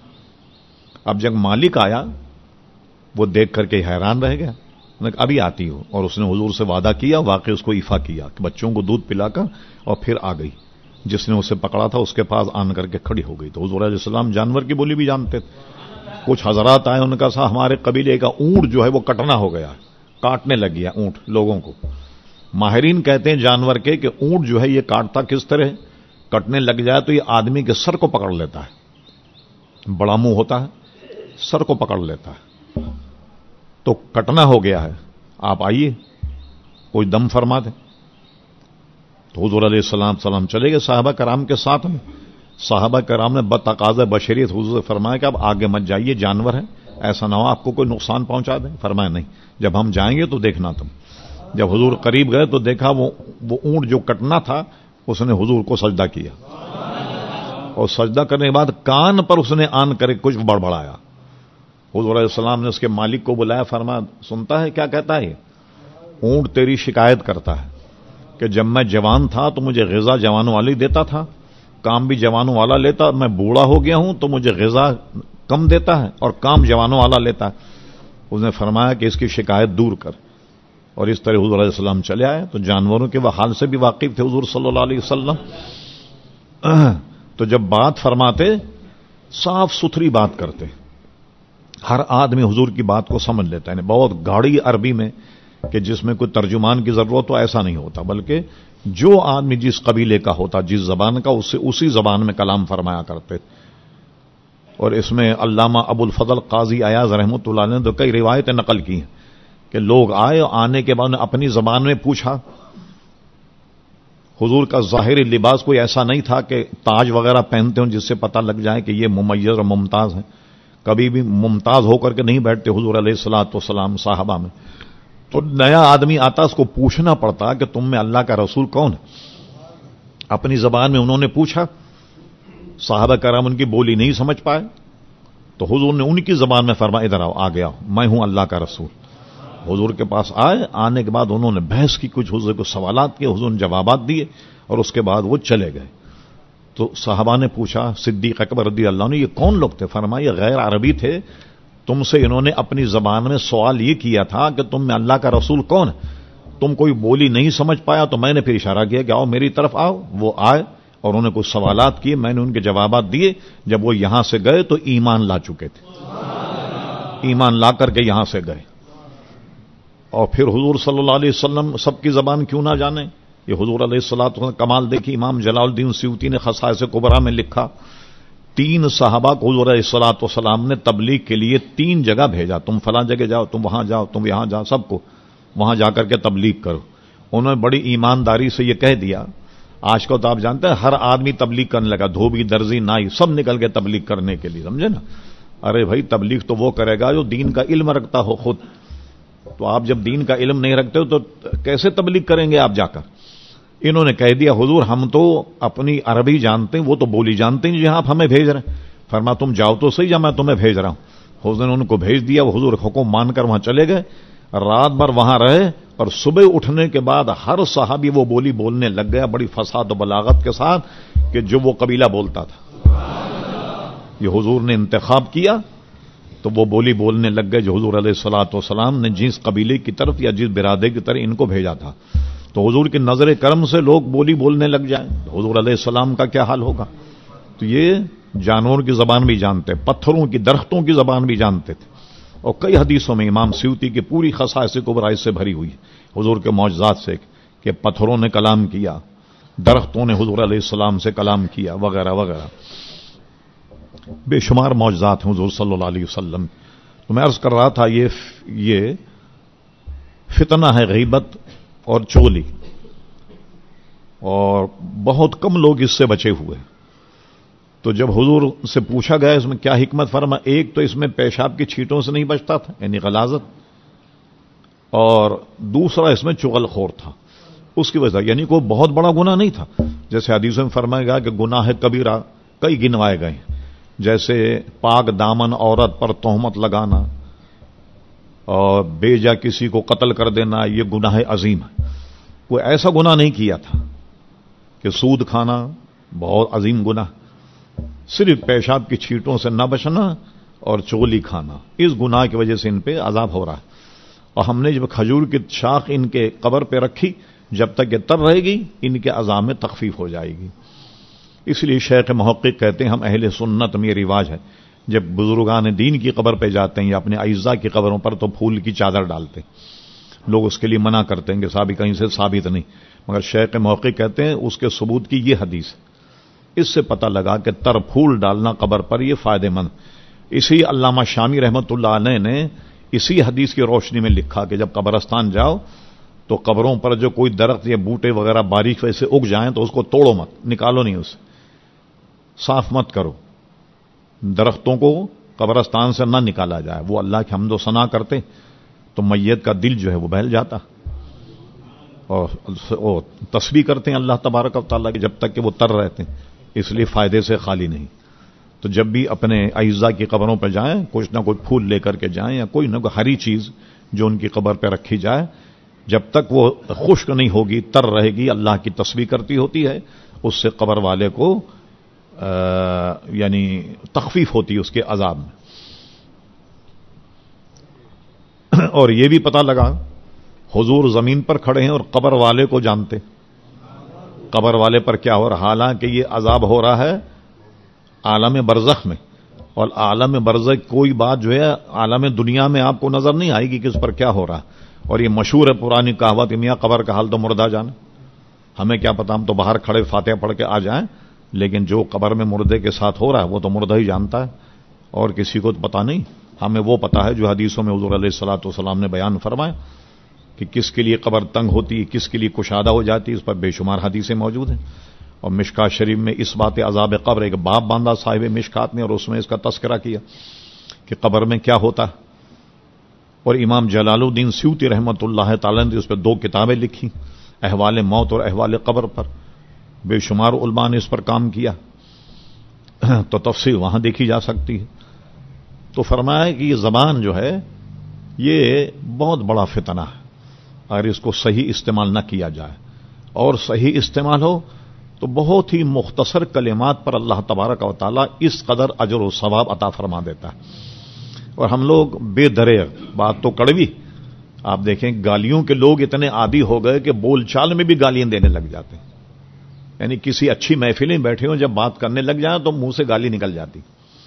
اب جب مالک آیا وہ دیکھ کر کے حیران رہ گیا، ابھی آتی ہو، اور اس نے حضور سے وعدہ کیا، واقعی اس کو ایفا کیا کہ بچوں کو دودھ پلا کر، اور پھر آ گئی. جس نے اسے پکڑا تھا اس کے پاس آن کر کے کھڑی ہو گئی. تو حضور علیہ السلام جانور کی بولی بھی جانتے تھے. کچھ حضرات آئے، ان کا سا ہمارے قبیلے کا اونٹ جو ہے وہ کٹنا ہو گیا، کاٹنے لگ گیا اونٹ لوگوں کو. ماہرین کہتے ہیں جانور کے کہ اونٹ جو ہے یہ کاٹتا کس طرح، کٹنے لگ جائے تو یہ آدمی کے سر کو پکڑ لیتا ہے، بڑا منہ ہوتا ہے، سر کو پکڑ لیتا ہے. تو کٹنا ہو گیا ہے، آپ آئیے کوئی دم فرما دے. تو حضور علیہ السلام چلے گئے صحابہ کرام کے ساتھ میں. صحابہ کرام نے بتقاضۂ بشریت حضور سے فرمایا کہ اب آگے مت جائیے، جانور ہے، ایسا نہ ہو آپ کو کوئی نقصان پہنچا دیں. فرمایا نہیں، جب ہم جائیں گے تو دیکھنا تم. جب حضور قریب گئے تو دیکھا وہ اونٹ جو کٹنا تھا اس نے حضور کو سجدہ کیا، اور سجدہ کرنے کے بعد کان پر اس نے آن کر کچھ بڑبڑایا. حضور علیہ السلام نے اس کے مالک کو بلایا، فرمایا سنتا ہے کیا کہتا ہے؟ اونٹ تیری شکایت کرتا ہے کہ جب میں جوان تھا تو مجھے غذا جوانوں والی دیتا تھا، کام بھی جوانوں والا لیتا، میں بوڑھا ہو گیا ہوں تو مجھے غذا کم دیتا ہے اور کام جوانوں والا لیتا ہے. اس نے فرمایا کہ اس کی شکایت دور کر. اور اس طرح حضور علیہ السلام چلے آئے. تو جانوروں کے وہ حال سے بھی واقف تھے حضور صلی اللہ علیہ وسلم. تو جب بات فرماتے صاف ستھری بات کرتے، ہر آدمی حضور کی بات کو سمجھ لیتا ہے. بہت گاڑی عربی میں کہ جس میں کوئی ترجمان کی ضرورت تو ایسا نہیں ہوتا، بلکہ جو آدمی جس قبیلے کا ہوتا، جس زبان کا، اس سے اسی زبان میں کلام فرمایا کرتے. اور اس میں علامہ ابو الفضل قاضی ایاز رحمۃ اللہ نے تو کئی روایتیں نقل کی ہیں کہ لوگ آئے اور آنے کے بعد اپنی زبان میں پوچھا. حضور کا ظاہری لباس کوئی ایسا نہیں تھا کہ تاج وغیرہ پہنتے ہوں جس سے پتہ لگ جائے کہ یہ ممیز اور ممتاز ہیں. کبھی بھی ممتاز ہو کر کے نہیں بیٹھتے حضور علیہ الصلوۃ والسلام صحابہ میں. تو نیا آدمی آتا اس کو پوچھنا پڑتا کہ تم میں اللہ کا رسول کون ہے. اپنی زبان میں انہوں نے پوچھا، صحابہ کرام ان کی بولی نہیں سمجھ پائے تو حضور نے ان کی زبان میں فرمایا ادھر آؤ، آ گیا میں ہوں اللہ کا رسول. حضور کے پاس آئے، آنے کے بعد انہوں نے بحث کی، کچھ حضور کو سوالات کیے، حضور نے جوابات دیے اور اس کے بعد وہ چلے گئے۔ تو صحابہ نے پوچھا، صدیق اکبر رضی اللہ عنہ، یہ کون لوگ تھے؟ فرمایا یہ غیر عربی تھے، تم سے انہوں نے اپنی زبان میں سوال یہ کیا تھا کہ تم میں اللہ کا رسول کون ہے؟ تم کوئی بولی نہیں سمجھ پایا تو میں نے پھر اشارہ کیا کہ آؤ میری طرف آؤ۔ وہ آئے اور انہوں نے کچھ سوالات کیے، میں نے ان کے جوابات دیے۔ جب وہ یہاں سے گئے تو ایمان لا چکے تھے، ایمان لا کر کے یہاں سے گئے۔ اور پھر حضور صلی اللہ علیہ وسلم سب کی زبان کیوں نہ جانے؟ یہ حضور علیہ الصلوۃ والسلام کمال دیکھی۔ امام جلال الدین سیوطی نے خصائص کبریٰ میں لکھا، 3 صحابہ کو حضور علیہ الصلوۃ والسلام نے تبلیغ کے لیے 3 جگہ بھیجا، تم فلاں جگہ جاؤ، تم وہاں جاؤ، تم یہاں جاؤ، سب کو وہاں جا کر کے تبلیغ کرو۔ انہوں نے بڑی ایمانداری سے یہ کہہ دیا۔ آج کو تو آپ جانتے ہیں ہر آدمی تبلیغ کرنے لگا، دھوبی، درزی، نائی، سب نکل کے تبلیغ کرنے کے لیے، سمجھے نا؟ ارے بھائی تبلیغ تو وہ کرے گا جو دین کا علم رکھتا ہو خود۔ تو آپ جب دین کا علم نہیں رکھتے ہو تو کیسے تبلیغ کریں گے آپ جا کر؟ انہوں نے کہہ دیا حضور ہم تو اپنی عربی جانتے ہیں، وہ تو بولی جانتے ہیں جہاں آپ ہمیں بھیج رہے ہیں۔ فرمایا تم جاؤ تو صحیح، جا میں تمہیں بھیج رہا ہوں۔ حضور نے ان کو بھیج دیا، وہ حضور حکم مان کر وہاں چلے گئے، رات بھر وہاں رہے، اور صبح اٹھنے کے بعد ہر صحابی وہ بولی بولنے لگ گیا بڑی فصاحت و بلاغت کے ساتھ کہ جو وہ قبیلہ بولتا تھا۔ یہ حضور نے انتخاب کیا تو وہ بولی بولنے لگ گئے جو حضور علیہ الصلوۃ والسلام نے جس قبیلے کی طرف یا جس برادری کی طرف ان کو بھیجا تھا۔ تو حضور کی نظر کرم سے لوگ بولی بولنے لگ جائیں، حضور علیہ السلام کا کیا حال ہوگا؟ تو یہ جانوروں کی زبان بھی جانتے، پتھروں کی، درختوں کی زبان بھی جانتے تھے۔ اور کئی حدیثوں میں امام سیوطی کی پوری خصائص کبریٰ سے بھری ہوئی حضور کے معجزات سے، کہ پتھروں نے کلام کیا، درختوں نے حضور علیہ السلام سے کلام کیا، وغیرہ وغیرہ، بے شمار معجزات ہیں حضور صلی اللہ علیہ وسلم۔ تو میں عرض کر رہا تھا یہ فتنہ ہے غیبت اور چغلی، اور بہت کم لوگ اس سے بچے ہوئے۔ تو جب حضور سے پوچھا گیا اس میں کیا حکمت، فرما ایک تو اس میں پیشاب کی چھینٹوں سے نہیں بچتا تھا، یعنی غلاظت، اور دوسرا اس میں چغل خور تھا، اس کی وجہ یعنی کوئی بہت بڑا گناہ نہیں تھا۔ جیسے حدیثوں میں فرمایا گیا کہ گناہ کبیرہ کئی گنوائے گئے، جیسے پاک دامن عورت پر تہمت لگانا اور بے جا کسی کو قتل کر دینا، یہ گناہ عظیم ہے۔ کوئی ایسا گناہ نہیں کیا تھا کہ سود کھانا بہت عظیم گناہ، صرف پیشاب کی چھینٹوں سے نہ بچنا اور چغلی کھانا، اس گناہ کی وجہ سے ان پہ عذاب ہو رہا ہے۔ اور ہم نے جب کھجور کی شاخ ان کے قبر پہ رکھی، جب تک یہ تر رہے گی ان کے عذاب میں تخفیف ہو جائے گی۔ اس لیے شیخ محقق کہتے ہیں ہم اہل سنت میں یہ رواج ہے، جب بزرگان دین کی قبر پہ جاتے ہیں یا اپنے اعزاء کی قبروں پر تو پھول کی چادر ڈالتے ہیں۔ لوگ اس کے لیے منع کرتے ہیں کہ صاحب کہیں سے ثابت نہیں، مگر شیخ محقق کہتے ہیں اس کے ثبوت کی یہ حدیث ہے۔ اس سے پتہ لگا کہ تر پھول ڈالنا قبر پر یہ فائدہ مند۔ اسی علامہ شامی رحمت اللہ علیہ نے اسی حدیث کی روشنی میں لکھا کہ جب قبرستان جاؤ تو قبروں پر جو کوئی درخت یا بوٹے وغیرہ باریک ویسے اگ جائیں تو اس کو توڑو مت، نکالو نہیں، اسے صاف مت کرو، درختوں کو قبرستان سے نہ نکالا جائے۔ وہ اللہ کی حمد و ثنا کرتے تو میت کا دل جو ہے وہ بہل جاتا، اور تسبیح کرتے ہیں اللہ تبارک و تعالیٰ کی جب تک کہ وہ تر رہتے ہیں، اس لیے فائدے سے خالی نہیں۔ تو جب بھی اپنے اعزاء کی قبروں پہ جائیں کچھ نہ کچھ پھول لے کر کے جائیں یا کوئی نہ کوئی ہری چیز جو ان کی قبر پہ رکھی جائے، جب تک وہ خشک نہیں ہوگی، تر رہے گی، اللہ کی تسبیح کرتی ہوتی ہے، اس سے قبر والے کو یعنی تخفیف ہوتی ہے اس کے عذاب میں۔ اور یہ بھی پتہ لگا حضور زمین پر کھڑے ہیں اور قبر والے کو جانتے، قبر والے پر کیا ہو رہا، حالانکہ یہ عذاب ہو رہا ہے عالم برزخ میں، اور عالم برزخ کوئی بات جو ہے عالم دنیا میں آپ کو نظر نہیں آئے گی کہ اس پر کیا ہو رہا۔ اور یہ مشہور ہے پرانی کہاوت، میاں قبر کا حال تو مردہ جانے، ہمیں کیا پتا، ہم تو باہر کھڑے فاتحہ پڑھ کے آ جائیں، لیکن جو قبر میں مردے کے ساتھ ہو رہا ہے وہ تو مردہ ہی جانتا ہے، اور کسی کو پتا نہیں۔ ہمیں وہ پتا ہے جو حدیثوں میں حضور علیہ الصلوۃ والسلام نے بیان فرمایا کہ کس کے لیے قبر تنگ ہوتی ہے، کس کے لیے کشادہ ہو جاتی ہے، اس پر بے شمار حدیثیں موجود ہیں۔ اور مشکات شریف میں اس بات عذاب قبر ایک باب باندھا صاحب مشکات نے، اور اس میں اس کا تذکرہ کیا کہ قبر میں کیا ہوتا ہے۔ اور امام جلال الدین سیوطی رحمت اللہ تعالی نے اس پہ 2 کتابیں لکھی، احوال موت اور احوال قبر پر، بے شمار علماء نے اس پر کام کیا، تو تفصیل وہاں دیکھی جا سکتی ہے۔ تو فرمایا کہ یہ زبان جو ہے یہ بہت بڑا فتنہ ہے اگر اس کو صحیح استعمال نہ کیا جائے، اور صحیح استعمال ہو تو بہت ہی مختصر کلمات پر اللہ تبارک و تعالیٰ اس قدر اجر و ثواب عطا فرما دیتا ہے۔ اور ہم لوگ بے دریغ، بات تو کڑوی، آپ دیکھیں گالیوں کے لوگ اتنے عادی ہو گئے کہ بول چال میں بھی گالیاں دینے لگ جاتے ہیں، یعنی کسی اچھی محفل میں بیٹھے ہوں جب بات کرنے لگ جائیں تو منہ سے گالی نکل جاتی،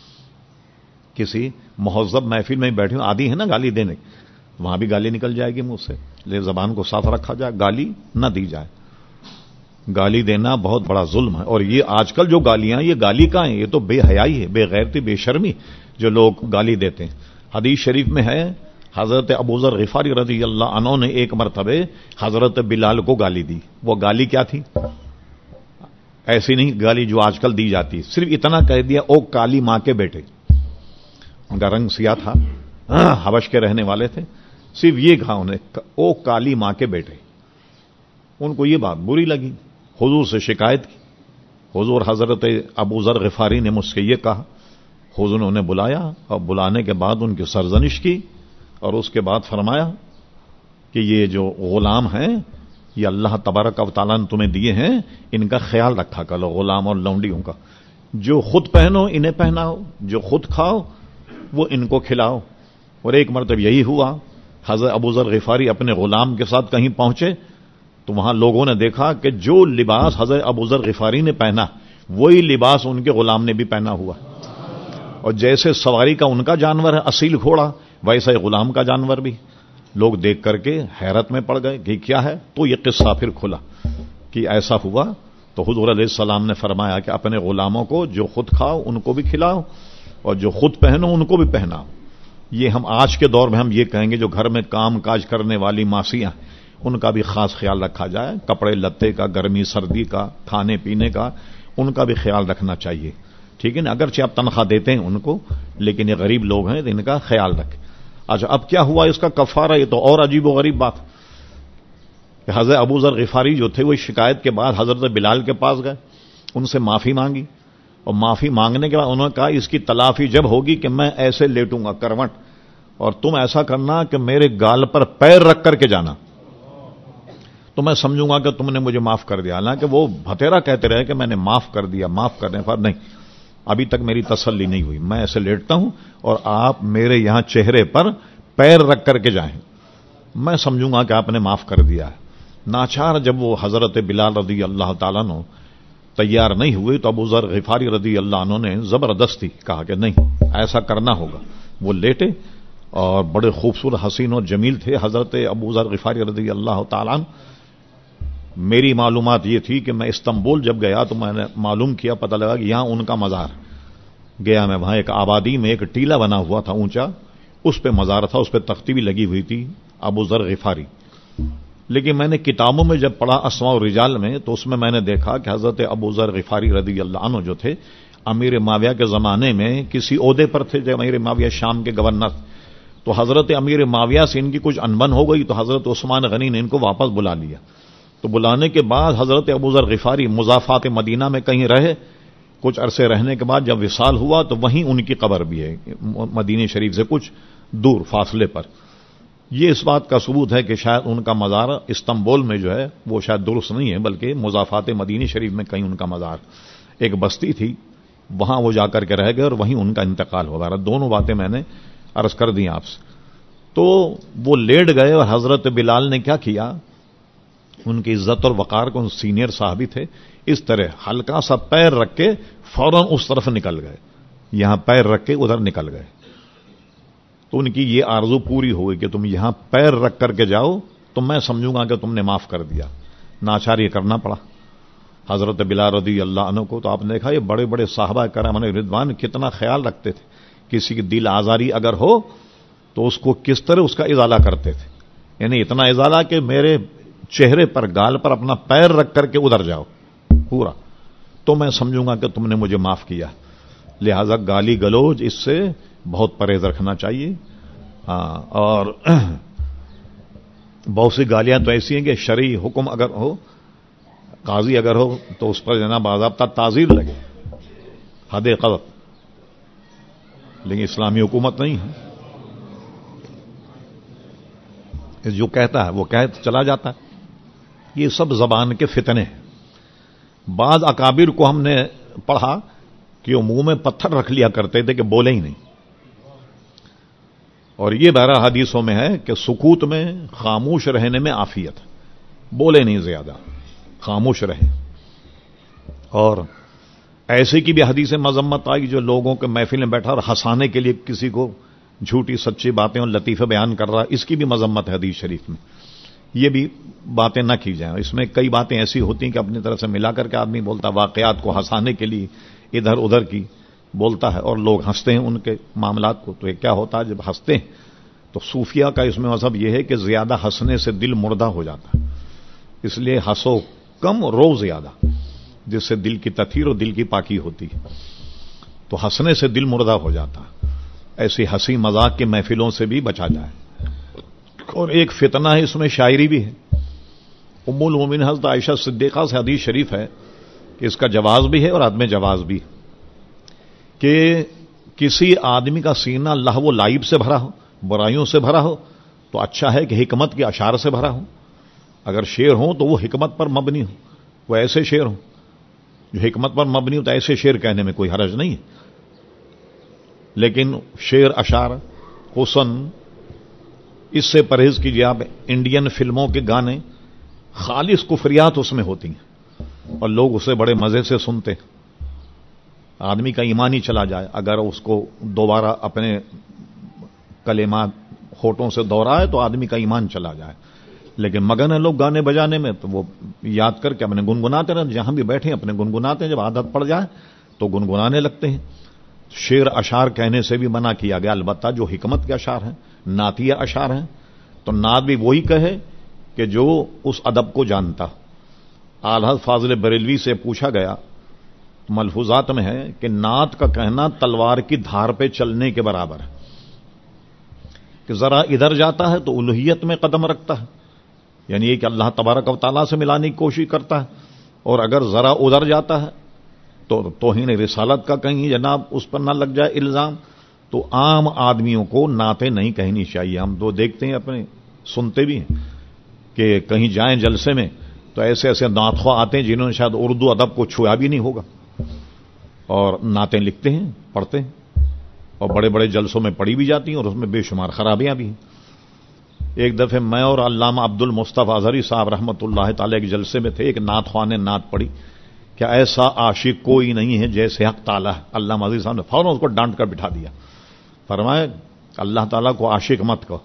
کسی مہذب محفل میں بیٹھے ہوں، عادی ہے نا گالی دینے، وہاں بھی گالی نکل جائے گی منہ سے، لے زبان کو صاف رکھا جائے، گالی نہ دی جائے۔ گالی دینا بہت بڑا ظلم ہے، اور یہ آج کل جو گالیاں، یہ گالی کا ہیں، یہ تو بے حیائی ہے، بے غیرتی، بے شرمی جو لوگ گالی دیتے ہیں۔ حدیث شریف میں ہے حضرت ابوذر غفاری رضی اللہ عنہ نے ایک مرتبہ حضرت بلال کو گالی دی۔ وہ گالی کیا تھی؟ ایسی نہیں گالی جو آج کل دی جاتی، صرف اتنا کہہ دیا، او کالی ماں کے بیٹے، ان کا رنگ سیاہ تھا، حبش کے رہنے والے تھے، صرف یہ کہا انہیں، او کالی ماں کے بیٹے۔ ان کو یہ بات بری لگی، حضور سے شکایت کی، حضور حضرت ابوذر غفاری نے مجھ سے یہ کہا، حضور نے انہیں بلایا اور بلانے کے بعد ان کی سرزنش کی، اور اس کے بعد فرمایا کہ یہ جو غلام ہیں یہ اللہ تبارک و تعالیٰ نے تمہیں دیے ہیں، ان کا خیال رکھا کرو، غلام اور لونڈیوں کا، جو خود پہنو انہیں پہناؤ، جو خود کھاؤ وہ ان کو کھلاؤ۔ اور ایک مرتبہ یہی ہوا، حضرت ابوذر غفاری اپنے غلام کے ساتھ کہیں پہنچے تو وہاں لوگوں نے دیکھا کہ جو لباس حضرت ابوذر غفاری نے پہنا وہی لباس ان کے غلام نے بھی پہنا ہوا، اور جیسے سواری کا ان کا جانور ہے اصیل گھوڑا، ویسا ہی غلام کا جانور بھی۔ لوگ دیکھ کر کے حیرت میں پڑ گئے کہ کیا ہے، تو یہ قصہ پھر کھلا کہ ایسا ہوا۔ تو حضور علیہ السلام نے فرمایا کہ اپنے غلاموں کو جو خود کھاؤ ان کو بھی کھلاؤ، اور جو خود پہنو ان کو بھی پہناؤ۔ یہ ہم آج کے دور میں ہم یہ کہیں گے جو گھر میں کام کاج کرنے والی ماسیاں، ان کا بھی خاص خیال رکھا جائے، کپڑے لتے کا، گرمی سردی کا، کھانے پینے کا، ان کا بھی خیال رکھنا چاہیے، ٹھیک ہے نا؟ اگرچہ آپ تنخواہ دیتے ہیں ان کو، لیکن یہ غریب لوگ ہیں، ان کا خیال رکھیں۔ اچھا اب کیا ہوا اس کا کفارہ؟ یہ تو اور عجیب و غریب بات کہ حضرت ابوذر غفاری جو تھے وہ شکایت کے بعد حضرت بلال کے پاس گئے، ان سے معافی مانگی، اور معافی مانگنے کے بعد انہوں نے کہا اس کی تلافی جب ہوگی کہ میں ایسے لیٹوں گا کروٹ، اور تم ایسا کرنا کہ میرے گال پر پیر رکھ کر کے جانا، تو میں سمجھوں گا کہ تم نے مجھے معاف کر دیا۔ حالانکہ وہ بھتیرا کہتے رہے کہ میں نے معاف کر دیا، معاف کرنے پر نہیں، ابھی تک میری تسلی نہیں ہوئی، میں ایسے لیٹتا ہوں اور آپ میرے یہاں چہرے پر پیر رکھ کر کے جائیں، میں سمجھوں گا کہ آپ نے معاف کر دیا ہے۔ ناچار جب وہ حضرت بلال رضی اللہ تعالیٰ عنہ تیار نہیں ہوئے تو ابوذر غفاری رضی اللہ عنہ نے زبردستی کہا کہ نہیں، ایسا کرنا ہوگا۔ وہ لیٹے، اور بڑے خوبصورت حسین و جمیل تھے حضرت ابوذر غفاری رضی اللہ تعالیٰ عنہ۔ میری معلومات یہ تھی کہ میں استنبول جب گیا تو میں نے معلوم کیا، پتہ لگا کہ یہاں ان کا مزار گیا میں، وہاں ایک آبادی میں ایک ٹیلہ بنا ہوا تھا اونچا، اس پہ مزار تھا، اس پہ تختی بھی لگی ہوئی تھی ابوذر غفاری۔ لیکن میں نے کتابوں میں جب پڑھا اسماء الرجال میں تو اس میں نے دیکھا کہ حضرت ابوذر غفاری رضی اللہ عنہ جو تھے امیر معاویہ کے زمانے میں کسی عہدے پر تھے، جب امیر معاویہ شام کے گورنر، تو حضرت امیر معاویہ سے ان کی کچھ انبن ہو گئی، تو حضرت عثمان غنی نے ان کو واپس بلا لیا۔ تو بلانے کے بعد حضرت ابوذر غفاری مضافات مدینہ میں کہیں رہے، کچھ عرصے رہنے کے بعد جب وصال ہوا تو وہیں ان کی قبر بھی ہے، مدینہ شریف سے کچھ دور فاصلے پر۔ یہ اس بات کا ثبوت ہے کہ شاید ان کا مزار استنبول میں جو ہے وہ شاید درست نہیں ہے، بلکہ مضافات مدینہ شریف میں کہیں ان کا مزار، ایک بستی تھی وہاں وہ جا کر کے رہ گئے اور وہیں ان کا انتقال ہو گیا۔ دونوں باتیں میں نے عرض کر دی آپ سے۔ تو وہ لیٹ گئے اور حضرت بلال نے کیا کیا، ان کی عزت اور وقار کو، سینئر صحابی تھے، اس طرح ہلکا سا پیر رکھ کے فوراً اس طرف نکل گئے، یہاں پیر رکھ کے ادھر نکل گئے۔ تو ان کی یہ آرزو پوری ہو گئی کہ تم یہاں پیر رکھ کر کے جاؤ تو میں سمجھوں گا کہ تم نے معاف کر دیا۔ ناچار یہ کرنا پڑا حضرت بلال رضی اللہ عنہ کو۔ تو آپ نے دیکھا یہ بڑے بڑے صحابہ کرام رضوان کتنا خیال رکھتے تھے، کسی کی دل آزاری اگر ہو تو اس کو کس طرح اس کا ازالہ کرتے تھے، یعنی اتنا ازالہ کہ میرے چہرے پر گال پر اپنا پیر رکھ کر کے ادھر جاؤ پورا، تو میں سمجھوں گا کہ تم نے مجھے معاف کیا۔ لہذا گالی گلوچ اس سے بہت پرہیز رکھنا چاہیے۔ ہاں، اور بہت سی گالیاں تو ایسی ہیں کہ شرعی حکم اگر ہو، قاضی اگر ہو تو اس پر جناب باضابطہ تعزیر لگے، حد قذف، لیکن اسلامی حکومت نہیں ہے۔ جو کہتا ہے وہ کہہ چلا جاتا ہے. یہ سب زبان کے فتنے ہیں. بعض اکابر کو ہم نے پڑھا کہ وہ منہ میں پتھر رکھ لیا کرتے تھے کہ بولے ہی نہیں. اور یہ بہرحال حدیثوں میں ہے کہ سکوت میں خاموش رہنے میں عافیت، بولے نہیں زیادہ، خاموش رہے. اور ایسے کی بھی حدیث مذمت آئی جو لوگوں کے محفل میں بیٹھا اور ہنسانے کے لیے کسی کو جھوٹی سچی باتیں اور لطیفے بیان کر رہا، اس کی بھی مذمت ہے حدیث شریف میں. یہ بھی باتیں نہ کی جائیں. اس میں کئی باتیں ایسی ہوتی ہیں کہ اپنی طرف سے ملا کر کے آدمی بولتا، واقعات کو ہنسانے کے لیے ادھر ادھر کی بولتا ہے اور لوگ ہنستے ہیں ان کے معاملات کو. تو یہ کیا ہوتا ہے جب ہنستے ہیں تو صوفیہ کا اس میں مذہب یہ ہے کہ زیادہ ہنسنے سے دل مردہ ہو جاتا ہے. اس لیے ہنسو کم، رو زیادہ، جس سے دل کی تطہیر اور دل کی پاکی ہوتی ہے. تو ہنسنے سے دل مردہ ہو جاتا ہے. ایسی ہنسی مذاق کے محفلوں سے بھی بچا جائے. اور ایک فتنہ ہے اس میں شاعری بھی ہے. ام المومنین حضرت عائشہ صدیقہ سے حدیث شریف ہے کہ اس کا جواز بھی ہے اور عدم جواز بھی ہے کہ کسی آدمی کا سینہ لہو و لعب سے بھرا ہو، برائیوں سے بھرا ہو، تو اچھا ہے کہ حکمت کے اشعار سے بھرا ہو. اگر شعر ہوں تو وہ حکمت پر مبنی ہو، وہ ایسے شعر ہوں جو حکمت پر مبنی ہو، تو ایسے شعر کہنے میں کوئی حرج نہیں ہے. لیکن شعر، اشعار، حسن، اس سے پرہیز کیجیے. آپ انڈین فلموں کے گانے خالص کفریات اس میں ہوتی ہیں اور لوگ اسے بڑے مزے سے سنتے ہیں. آدمی کا ایمان ہی چلا جائے اگر اس کو دوبارہ اپنے کلمات ہونٹوں سے دوہرائے تو آدمی کا ایمان چلا جائے. لیکن مگن ہیں لوگ گانے بجانے میں تو وہ یاد کر کے اپنے گنگناتے رہتے، جہاں بھی بیٹھے اپنے گنگناتے ہیں. جب عادت پڑ جائے تو گنگنانے لگتے ہیں. شعر اشعار کہنے سے بھی منع کیا گیا، البتہ جو حکمت کے اشعار ہیں، نعتیہ اشعار ہیں، تو نعت بھی وہی کہے کہ جو اس ادب کو جانتا. اعلی حضرت فاضل بریلوی سے پوچھا گیا، ملفوظات میں ہے کہ نعت کا کہنا تلوار کی دھار پہ چلنے کے برابر ہے، کہ ذرا ادھر جاتا ہے تو الوہیت میں قدم رکھتا ہے، یعنی یہ کہ اللہ تبارک و تعالیٰ سے ملانے کی کوشش کرتا ہے، اور اگر ذرا ادھر جاتا ہے تو توہین رسالت کا کہیں جناب اس پر نہ لگ جائے الزام. تو عام آدمیوں کو نعتیں نہیں کہنی چاہیے. ہم تو دیکھتے ہیں، اپنے سنتے بھی ہیں کہ کہیں جائیں جلسے میں تو ایسے ایسے نعت خواہ آتے ہیں جنہوں نے شاید اردو ادب کو چھویا بھی نہیں ہوگا اور نعتیں لکھتے ہیں، پڑھتے ہیں، اور بڑے بڑے جلسوں میں پڑھی بھی جاتی ہیں اور اس میں بے شمار خرابیاں بھی ہیں. ایک دفعہ میں اور علامہ عبد المصطفیٰ اظہری صاحب رحمۃ اللہ تعالی ایک جلسے میں تھے. ایک نعت خواہ نے نعت پڑھی کہ ایسا عاشق کوئی نہیں ہے جیسے حق تعالیٰ ہے. علامہ عزیز صاحب نے فوراً اس کو ڈانٹ کر بٹھا دیا. فرمایا اللہ تعالیٰ کو عاشق مت کہو.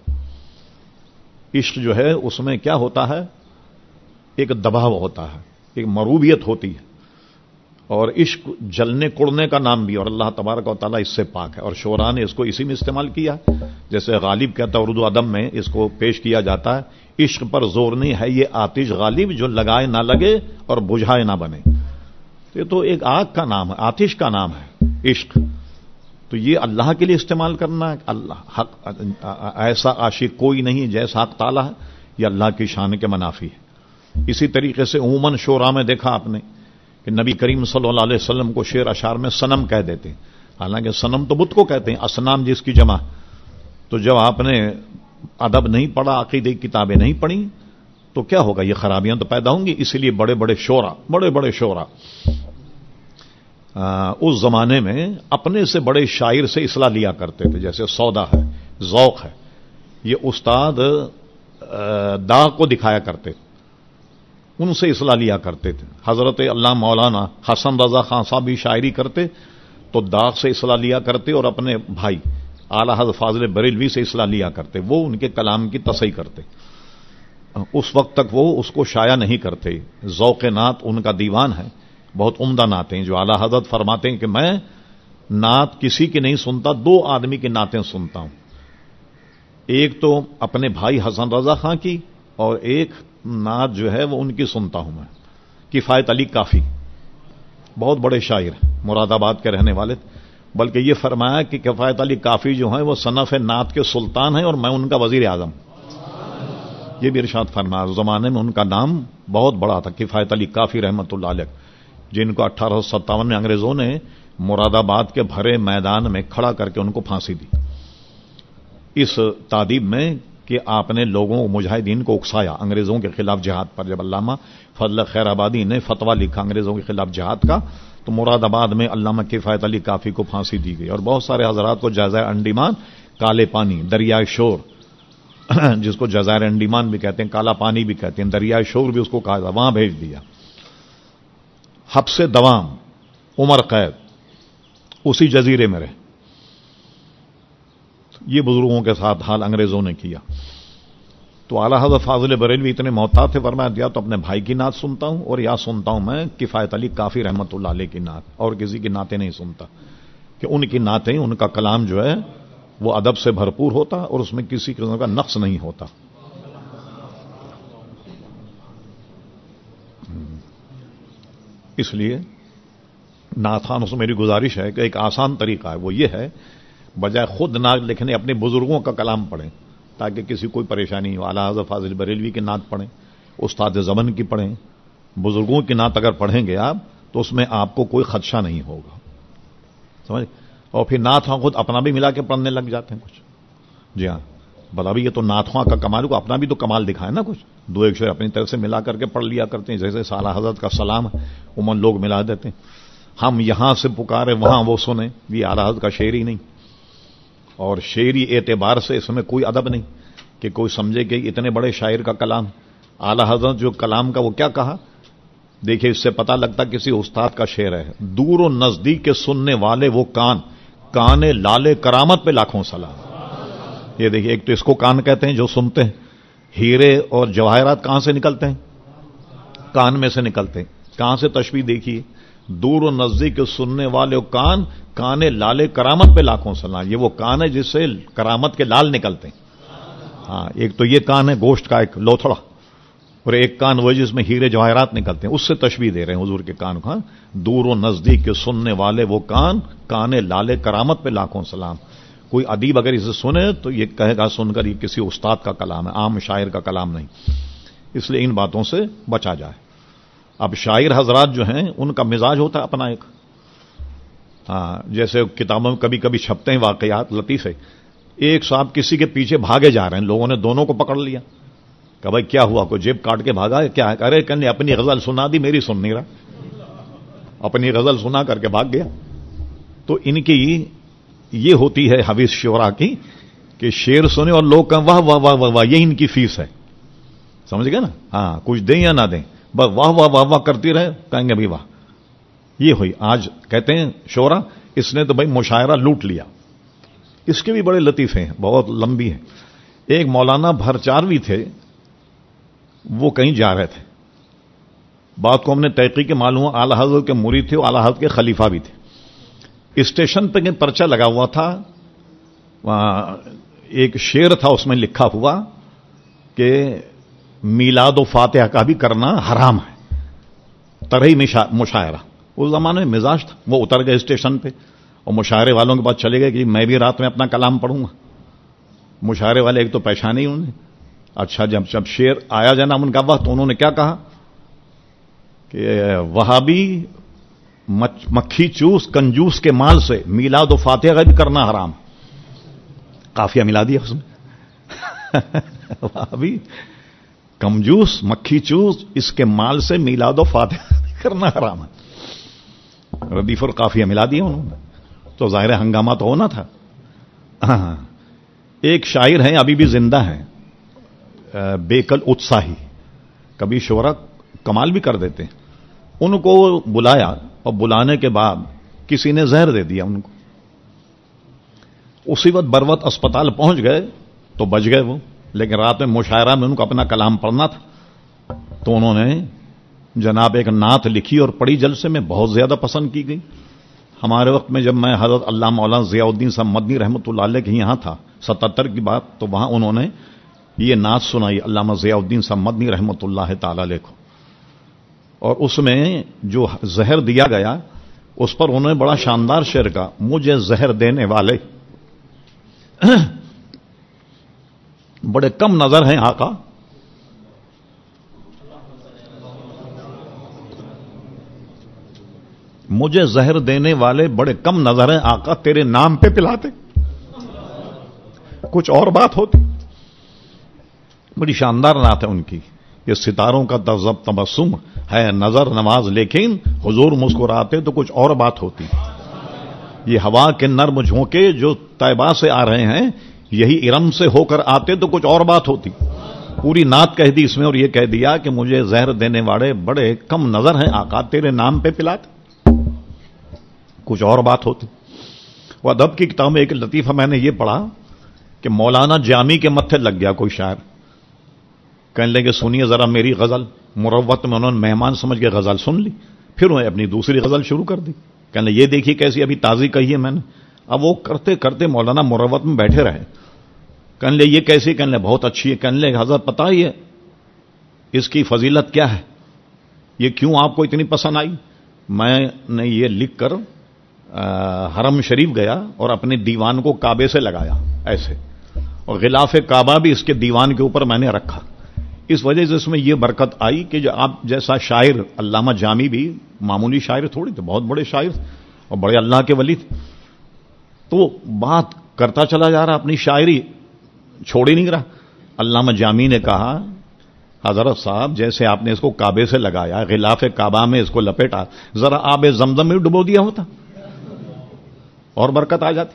عشق جو ہے اس میں کیا ہوتا ہے، ایک دباؤ ہوتا ہے، ایک مروبیت ہوتی ہے، اور عشق جلنے کڑنے کا نام بھی، اور اللہ تبارک و تعالیٰ اس سے پاک ہے. اور شعراء نے اس کو اسی میں استعمال کیا، جیسے غالب کہتا ہے اردو ادب میں اس کو پیش کیا جاتا ہے، عشق پر زور نہیں ہے یہ آتش غالب، جو لگائے نہ لگے اور بجھائے نہ بنے. یہ تو ایک آگ کا نام ہے، آتش کا نام ہے عشق. تو یہ اللہ کے لیے استعمال کرنا ہے، اللہ حق ایسا عاشق کوئی نہیں جیسا حق تعالیٰ ہے، یہ اللہ کی شان کے منافی ہے. اسی طریقے سے عموماً شعراء میں دیکھا آپ نے کہ نبی کریم صلی اللہ علیہ وسلم کو شعر اشعار میں صنم کہہ دیتے ہیں، حالانکہ صنم تو بت کو کہتے ہیں، اصنام جس کی جمع. تو جب آپ نے ادب نہیں پڑھا، عقیدے کی کتابیں نہیں پڑھی تو کیا ہوگا، یہ خرابیاں تو پیدا ہوں گی. اس لیے بڑے بڑے شعراء اس زمانے میں اپنے سے بڑے شاعر سے اصلاح لیا کرتے تھے. جیسے سودا ہے، ذوق ہے، یہ استاد داغ کو دکھایا کرتے تھے، ان سے اصلاح لیا کرتے تھے. حضرت اللہ مولانا حسن رضا خان صاحب بھی شاعری کرتے تو داغ سے اصلاح لیا کرتے، اور اپنے بھائی اعلی حضرت فاضل بریلوی سے اصلاح لیا کرتے، وہ ان کے کلام کی تصحیح کرتے. اس وقت تک وہ اس کو شائع نہیں کرتے. ذوق نعت ان کا دیوان ہے، بہت عمدہ نعتیں جو اعلی حضرت فرماتے ہیں کہ میں نعت کسی کی نہیں سنتا، دو آدمی کی نعتیں سنتا ہوں. ایک تو اپنے بھائی حسن رضا خان کی، اور ایک نعت جو ہے وہ ان کی سنتا ہوں میں، کفایت علی کافی، بہت بڑے شاعر مراد آباد کے رہنے والے. بلکہ یہ فرمایا کہ کفایت علی کافی جو ہیں وہ صنف نعت کے سلطان ہیں اور میں ان کا وزیر اعظم. یہ بھی ارشاد فرمایا. اس زمانے میں ان کا نام بہت بڑا تھا، کفایت علی کافی رحمۃ اللہ علیہ، جن کو 1857 میں انگریزوں نے مراد آباد کے بھرے میدان میں کھڑا کر کے ان کو پھانسی دی. اس تادیب میں کہ آپ نے لوگوں مجاہدین کو اکسایا انگریزوں کے خلاف جہاد پر. جب علامہ فضل خیر آبادی نے فتویٰ لکھا انگریزوں کے خلاف جہاد کا تو مراد آباد میں علامہ کفایت علی کافی کو پھانسی دی گئی اور بہت سارے حضرات کو جزائر انڈیمان کالے پانی دریائے شور جس کو جزائر انڈیمان بھی کہتے ہیں کالا پانی بھی کہتے ہیں دریائے شور بھی اس کو کہا تھا وہاں بھیج دیا. حبس دوام عمر قید اسی جزیرے میں رہے. یہ بزرگوں کے ساتھ حال انگریزوں نے کیا. تو اعلیٰ حضرت فاضل بریلوی اتنے محتاط تھے فرمایا دیا تو اپنے بھائی کی نعت سنتا ہوں اور یا سنتا ہوں میں کفایت علی کافی رحمت اللہ علیہ کی نعت اور کسی کی نعتیں نہیں سنتا کہ ان کی نعتیں ان کا کلام جو ہے وہ ادب سے بھرپور ہوتا اور اس میں کسی قسم کا نقص نہیں ہوتا. اس لیے نعت خوانوں سے میری گزارش ہے کہ ایک آسان طریقہ ہے وہ یہ ہے بجائے خود نعت لکھنے اپنے بزرگوں کا کلام پڑھیں تاکہ کسی کوئی پریشانی ہو. اعلیٰ حضرت فاضل بریلوی کی نعت پڑھیں استاد زمن کی پڑھیں بزرگوں کی نعت اگر پڑھیں گے آپ تو اس میں آپ کو کوئی خدشہ نہیں ہوگا سمجھ. اور پھر نعت خواں خود اپنا بھی ملا کے پڑھنے لگ جاتے ہیں کچھ. جی ہاں بتا بھی یہ تو نعت خواں کا کمال کو اپنا بھی تو کمال دکھائے نا کچھ دو ایک شعر اپنی طرف سے ملا کر کے پڑھ لیا کرتے ہیں جیسے اعلیٰ حضرت کا سلام ہے عموماً لوگ ملا دیتے ہیں. ہم یہاں سے پکارے وہاں وہ سنیں یہ اعلیٰ حضرت کا شعر ہی نہیں اور شعری اعتبار سے اس میں کوئی ادب نہیں کہ کوئی سمجھے کہ اتنے بڑے شاعر کا کلام. اعلیٰ حضرت جو کلام کا وہ کیا کہا دیکھیے اس سے پتہ لگتا کسی استاد کا شعر ہے. دور و نزدیک کے سننے والے وہ کان لالے کرامت پہ لاکھوں سلام. یہ دیکھیے ایک تو اس کو کان کہتے ہیں جو سنتے ہیں. ہیرے اور جواہرات کہاں سے نکلتے ہیں کان میں سے نکلتے ہیں. کہاں سے تشبیہ دیکھیے دور و نزدیک کے سننے والے وہ کان لالے کرامت پہ لاکھوں سلام. یہ وہ کان ہے جس سے کرامت کے لال نکلتے ہیں. ہاں ایک تو یہ کان ہے گوشت کا ایک لوتھڑا اور ایک کان وہ جس میں ہیرے جواہرات نکلتے ہیں اس سے تشبیہ دے رہے ہیں حضور کے کان کو. دور و نزدیک کے سننے والے وہ کان لالے کرامت پہ لاکھوں سلام. کوئی ادیب اگر اسے سنے تو یہ کہے گا سن کر یہ کسی استاد کا کلام ہے عام شاعر کا کلام نہیں. اس لیے ان باتوں سے بچا جائے. اب شاعر حضرات جو ہیں ان کا مزاج ہوتا ہے اپنا ایک. ہاں جیسے کتابوں میں کبھی کبھی چھپتے ہیں واقعات لطیفے. ایک صاحب کسی کے پیچھے بھاگے جا رہے ہیں لوگوں نے دونوں کو پکڑ لیا کہ بھائی کیا ہوا کوئی جیب کاٹ کے بھاگا کیا ہے. ارے کہنے اپنی غزل سنا دی میری سن نہیں رہا اپنی غزل سنا کر کے بھاگ گیا. تو ان کی یہ ہوتی ہے حویث شعراء کی کہ شعر سنے اور لوگ کہیں واہ واہ واہ واہ واہ یہ ان کی فیس ہے سمجھ گئے نا. ہاں کچھ دیں یا نہ دیں بس واہ واہ واہ واہ کرتی رہے کہیں گے بھی واہ. یہ ہوئی آج کہتے ہیں شعراء اس نے تو بھائی مشاعرہ لوٹ لیا. اس کے بھی بڑے لطیفے ہیں بہت لمبی ہیں. ایک مولانا بھرچاروی تھے وہ کہیں جا رہے تھے بات کو ہم نے تحقیق کے معلوم اعلیٰ حضرت کے مرید تھے اعلیٰ حضرت کے خلیفہ بھی تھے. اسٹیشن پہ پرچہ لگا ہوا تھا ایک شعر تھا اس میں لکھا ہوا کہ میلاد و فاتحہ کا بھی کرنا حرام ہے. طرحی مشاعرہ اس زمانے میں مزاج تھا. وہ اتر گئے اسٹیشن پہ اور مشاعرے والوں کے پاس چلے گئے کہ میں بھی رات میں اپنا کلام پڑھوں گا. مشاعرے والے ایک تو پہچانے انہوں نے. اچھا جب شعر آیا جناب ان کا وقت انہوں نے کیا کہا کہ وہابی مکھی چوس کنجوس کے مال سے میلاد و فاتحہ کا بھی کرنا حرام. قافیہ ملا دیا اس میں وہابی کنجوس مکھی چوس اس کے مال سے میلاد و فاتحہ کرنا حرام ہے. ردیف اور قافیہ ملا دیا انہوں نے. تو ظاہر ہنگامہ تو ہونا تھا. ایک شاعر ہیں ابھی بھی زندہ ہیں بیکل اتساہی کبھی شعرا کمال بھی کر دیتے ہیں. ان کو بلایا اور بلانے کے بعد کسی نے زہر دے دیا ان کو. اسی وقت بروقت اسپتال پہنچ گئے تو بچ گئے وہ. لیکن رات میں مشاعرہ میں ان کو اپنا کلام پڑھنا تھا تو انہوں نے جناب ایک نعت لکھی اور پڑھی جلسے میں بہت زیادہ پسند کی گئی. ہمارے وقت میں جب میں حضرت علامہ مولانا ضیاء الدین صاحب مدنی رحمۃ اللہ علیہ کے یہاں تھا 77 کی بات تو وہاں انہوں نے یہ نعت سنائی علامہ ضیاء الدین صاحب مدنی رحمۃ اللہ تعالی علیہ کو. اور اس میں جو زہر دیا گیا اس پر انہوں نے بڑا شاندار شعر کہا مجھے زہر دینے والے بڑے کم نظر ہیں آقا. مجھے زہر دینے والے بڑے کم نظر ہیں آقا تیرے نام پہ پلاتے کچھ اور بات ہوتی. بڑی شاندار نعت ہے ان کی. یہ ستاروں کا تذب تبسم ہے نظر نواز لیکن حضور مسکراتے تو کچھ اور بات ہوتی. یہ ہوا کے نرم جھونکے جو طیبہ سے آ رہے ہیں یہی ارم سے ہو کر آتے تو کچھ اور بات ہوتی. پوری نعت کہہ دی اس میں اور یہ کہہ دیا کہ مجھے زہر دینے والے بڑے کم نظر ہیں آقا تیرے نام پہ پلاتے کچھ اور بات ہوتی. وہ ادب کی کتاب میں ایک لطیفہ میں نے یہ پڑھا کہ مولانا جامی کے متھے لگ گیا کوئی شاعر, کہنے لگے سنیے ذرا میری غزل. مروت میں انہوں نے مہمان سمجھ کے غزل سن لی, پھر انہیں اپنی دوسری غزل شروع کر دی. کہنے لگے یہ دیکھیے کیسی ابھی تازی کہی ہے میں نے. اب وہ کرتے کرتے مولانا مروت میں بیٹھے رہے. کہنے لگے یہ کیسی, کہنے لگے بہت اچھی ہے. کہنے لگے حضرت پتہ ہی ہے اس کی فضیلت کیا ہے, یہ کیوں آپ کو اتنی پسند آئی؟ میں نے یہ لکھ کر حرم شریف گیا اور اپنے دیوان کو کعبے سے لگایا ایسے, اور غلاف کعبہ بھی اس کے دیوان کے اوپر میں نے رکھا. اس وجہ سے اس میں یہ برکت آئی کہ جو آپ جیسا شاعر, علامہ جامی بھی معمولی شاعر تھوڑی تھے, بہت بڑے شاعر اور بڑے اللہ کے ولی تھے. تو بات کرتا چلا جا رہا, اپنی شاعری چھوڑ ہی نہیں رہا. علامہ جامی نے کہا حضرت صاحب جیسے آپ نے اس کو کعبے سے لگایا, غلاف کعبہ میں اس کو لپیٹا, ذرا آب زمزم میں ڈبو دیا ہوتا اور برکت آ جاتی.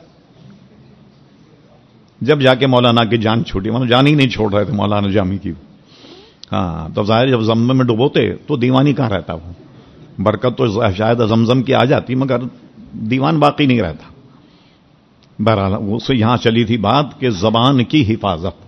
جب جا کے مولانا کی جان چھوٹی, مولانا جان ہی نہیں چھوڑ رہے تھے مولانا جامی کی. ہاں تو ظاہر جب زمزم میں ڈبوتے تو دیوانی کہاں رہتا, وہ برکت تو شاید زمزم کی آ جاتی مگر دیوان باقی نہیں رہتا. بہرحال اس سے یہاں چلی تھی بات کہ زبان کی حفاظت.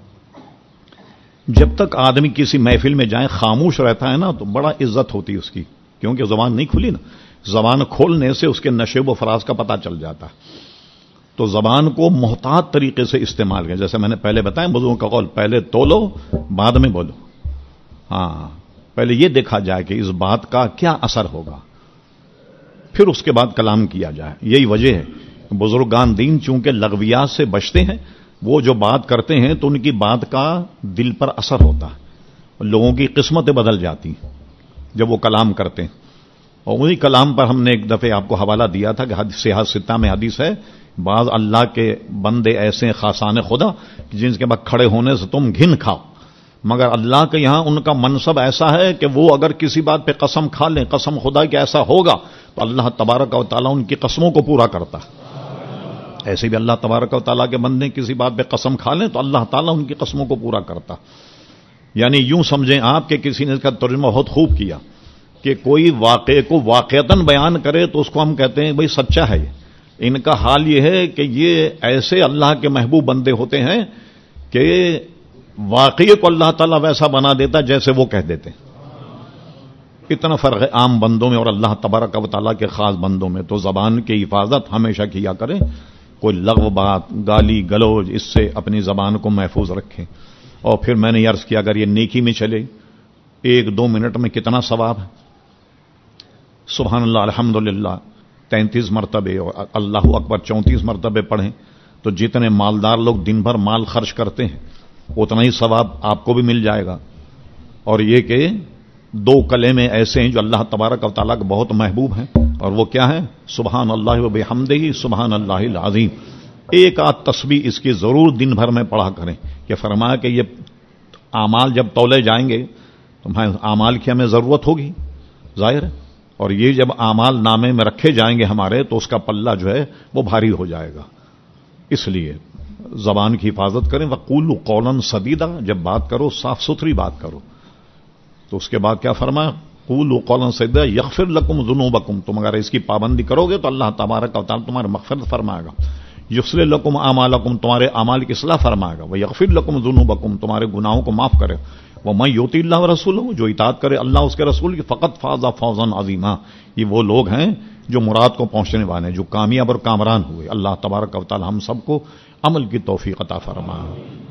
جب تک آدمی کسی محفل میں جائیں خاموش رہتا ہے نا تو بڑا عزت ہوتی ہے اس کی, کیونکہ زبان نہیں کھلی نا. زبان کھولنے سے اس کے نشیب و فراز کا پتہ چل جاتا ہے. تو زبان کو محتاط طریقے سے استعمال کریں, جیسے میں نے پہلے بتایا بزرگوں کا قول پہلے تولو بعد میں بولو. ہاں پہلے یہ دیکھا جائے کہ اس بات کا کیا اثر ہوگا, پھر اس کے بعد کلام کیا جائے. یہی وجہ ہے بزرگان دین چونکہ لغویات سے بچتے ہیں, وہ جو بات کرتے ہیں تو ان کی بات کا دل پر اثر ہوتا ہے, لوگوں کی قسمتیں بدل جاتی ہیں جب وہ کلام کرتے ہیں. اور وہی کلام پر ہم نے ایک دفعہ آپ کو حوالہ دیا تھا کہ صحیح ستہ میں حدیث ہے, بعض اللہ کے بندے ایسے خاصان خدا جن کے بعد کھڑے ہونے سے تم گھن کھاؤ, مگر اللہ کے یہاں ان کا منصب ایسا ہے کہ وہ اگر کسی بات پہ قسم کھا لیں, قسم خدا کہ ایسا ہوگا, تو اللہ تبارک و تعالیٰ ان کی قسموں کو پورا کرتا ہے. ایسے بھی اللہ تبارک و تعالیٰ کے بندے کسی بات پہ قسم کھا لیں تو اللہ تعالیٰ ان کی قسموں کو پورا کرتا. یعنی یوں سمجھیں آپ کہ کسی نے اس کا ترجمہ بہت خوب کیا کہ کوئی واقعے کو واقعتاً بیان کرے تو اس کو ہم کہتے ہیں بھئی سچا ہے. ان کا حال یہ ہے کہ یہ ایسے اللہ کے محبوب بندے ہوتے ہیں کہ واقعے کو اللہ تعالیٰ ویسا بنا دیتا جیسے وہ کہہ دیتے. اتنا فرق ہے عام بندوں میں اور اللہ تبارک و تعالیٰ کے خاص بندوں میں. تو زبان کی حفاظت ہمیشہ کیا کریں, کوئی لغو بات گالی گلوج اس سے اپنی زبان کو محفوظ رکھیں. اور پھر میں نے عرض کیا اگر یہ نیکی میں چلے 1-2 منٹ میں کتنا ثواب ہے. سبحان اللہ الحمدللہ 33 مرتبے اور اللہ اکبر 34 مرتبے پڑھیں تو جتنے مالدار لوگ دن بھر مال خرچ کرتے ہیں اتنا ہی ثواب آپ کو بھی مل جائے گا. اور یہ کہ 2 کلمے ایسے ہیں جو اللہ تبارک و تعالیٰ کے بہت محبوب ہیں, اور وہ کیا ہے سبحان اللہ و بحمدہ سبحان اللہ العظیم. ایک آدھ تسبیح اس کی ضرور دن بھر میں پڑھا کریں. کہ فرمایا کہ یہ اعمال جب تولے جائیں گے تو اعمال کی ہمیں ضرورت ہوگی ظاہر ہے, اور یہ جب اعمال نامے میں رکھے جائیں گے ہمارے تو اس کا پلہ جو ہے وہ بھاری ہو جائے گا. اس لیے زبان کی حفاظت کریں. وقولوا قولا سدیدا, جب بات کرو صاف ستھری بات کرو. تو اس کے بعد کیا فرمایا قولوا قولا سدیدا یغفر لکم ذنوبکم, تم اگر اس کی پابندی کرو گے تو اللہ تبارک و تعالیٰ تمہارے مغفرت فرمائے گا. یصلح لکم اعمالکم, تمہارے اعمال کی اصلاح فرمائے گا. ویغفر لکم ذنوبکم, تمہارے گناہوں کو معاف کرے. ومن یطع اللہ ورسولہ, جو اطاعت کرے اللہ اس کے رسول کی, فقط فاز فوزا عظیما, یہ وہ لوگ ہیں جو مراد کو پہنچنے والے ہیں, جو کامیاب اور کامران ہوئے. اللہ تبارک و تعالی ہم سب کو عمل کی توفیق عطا فرمائے.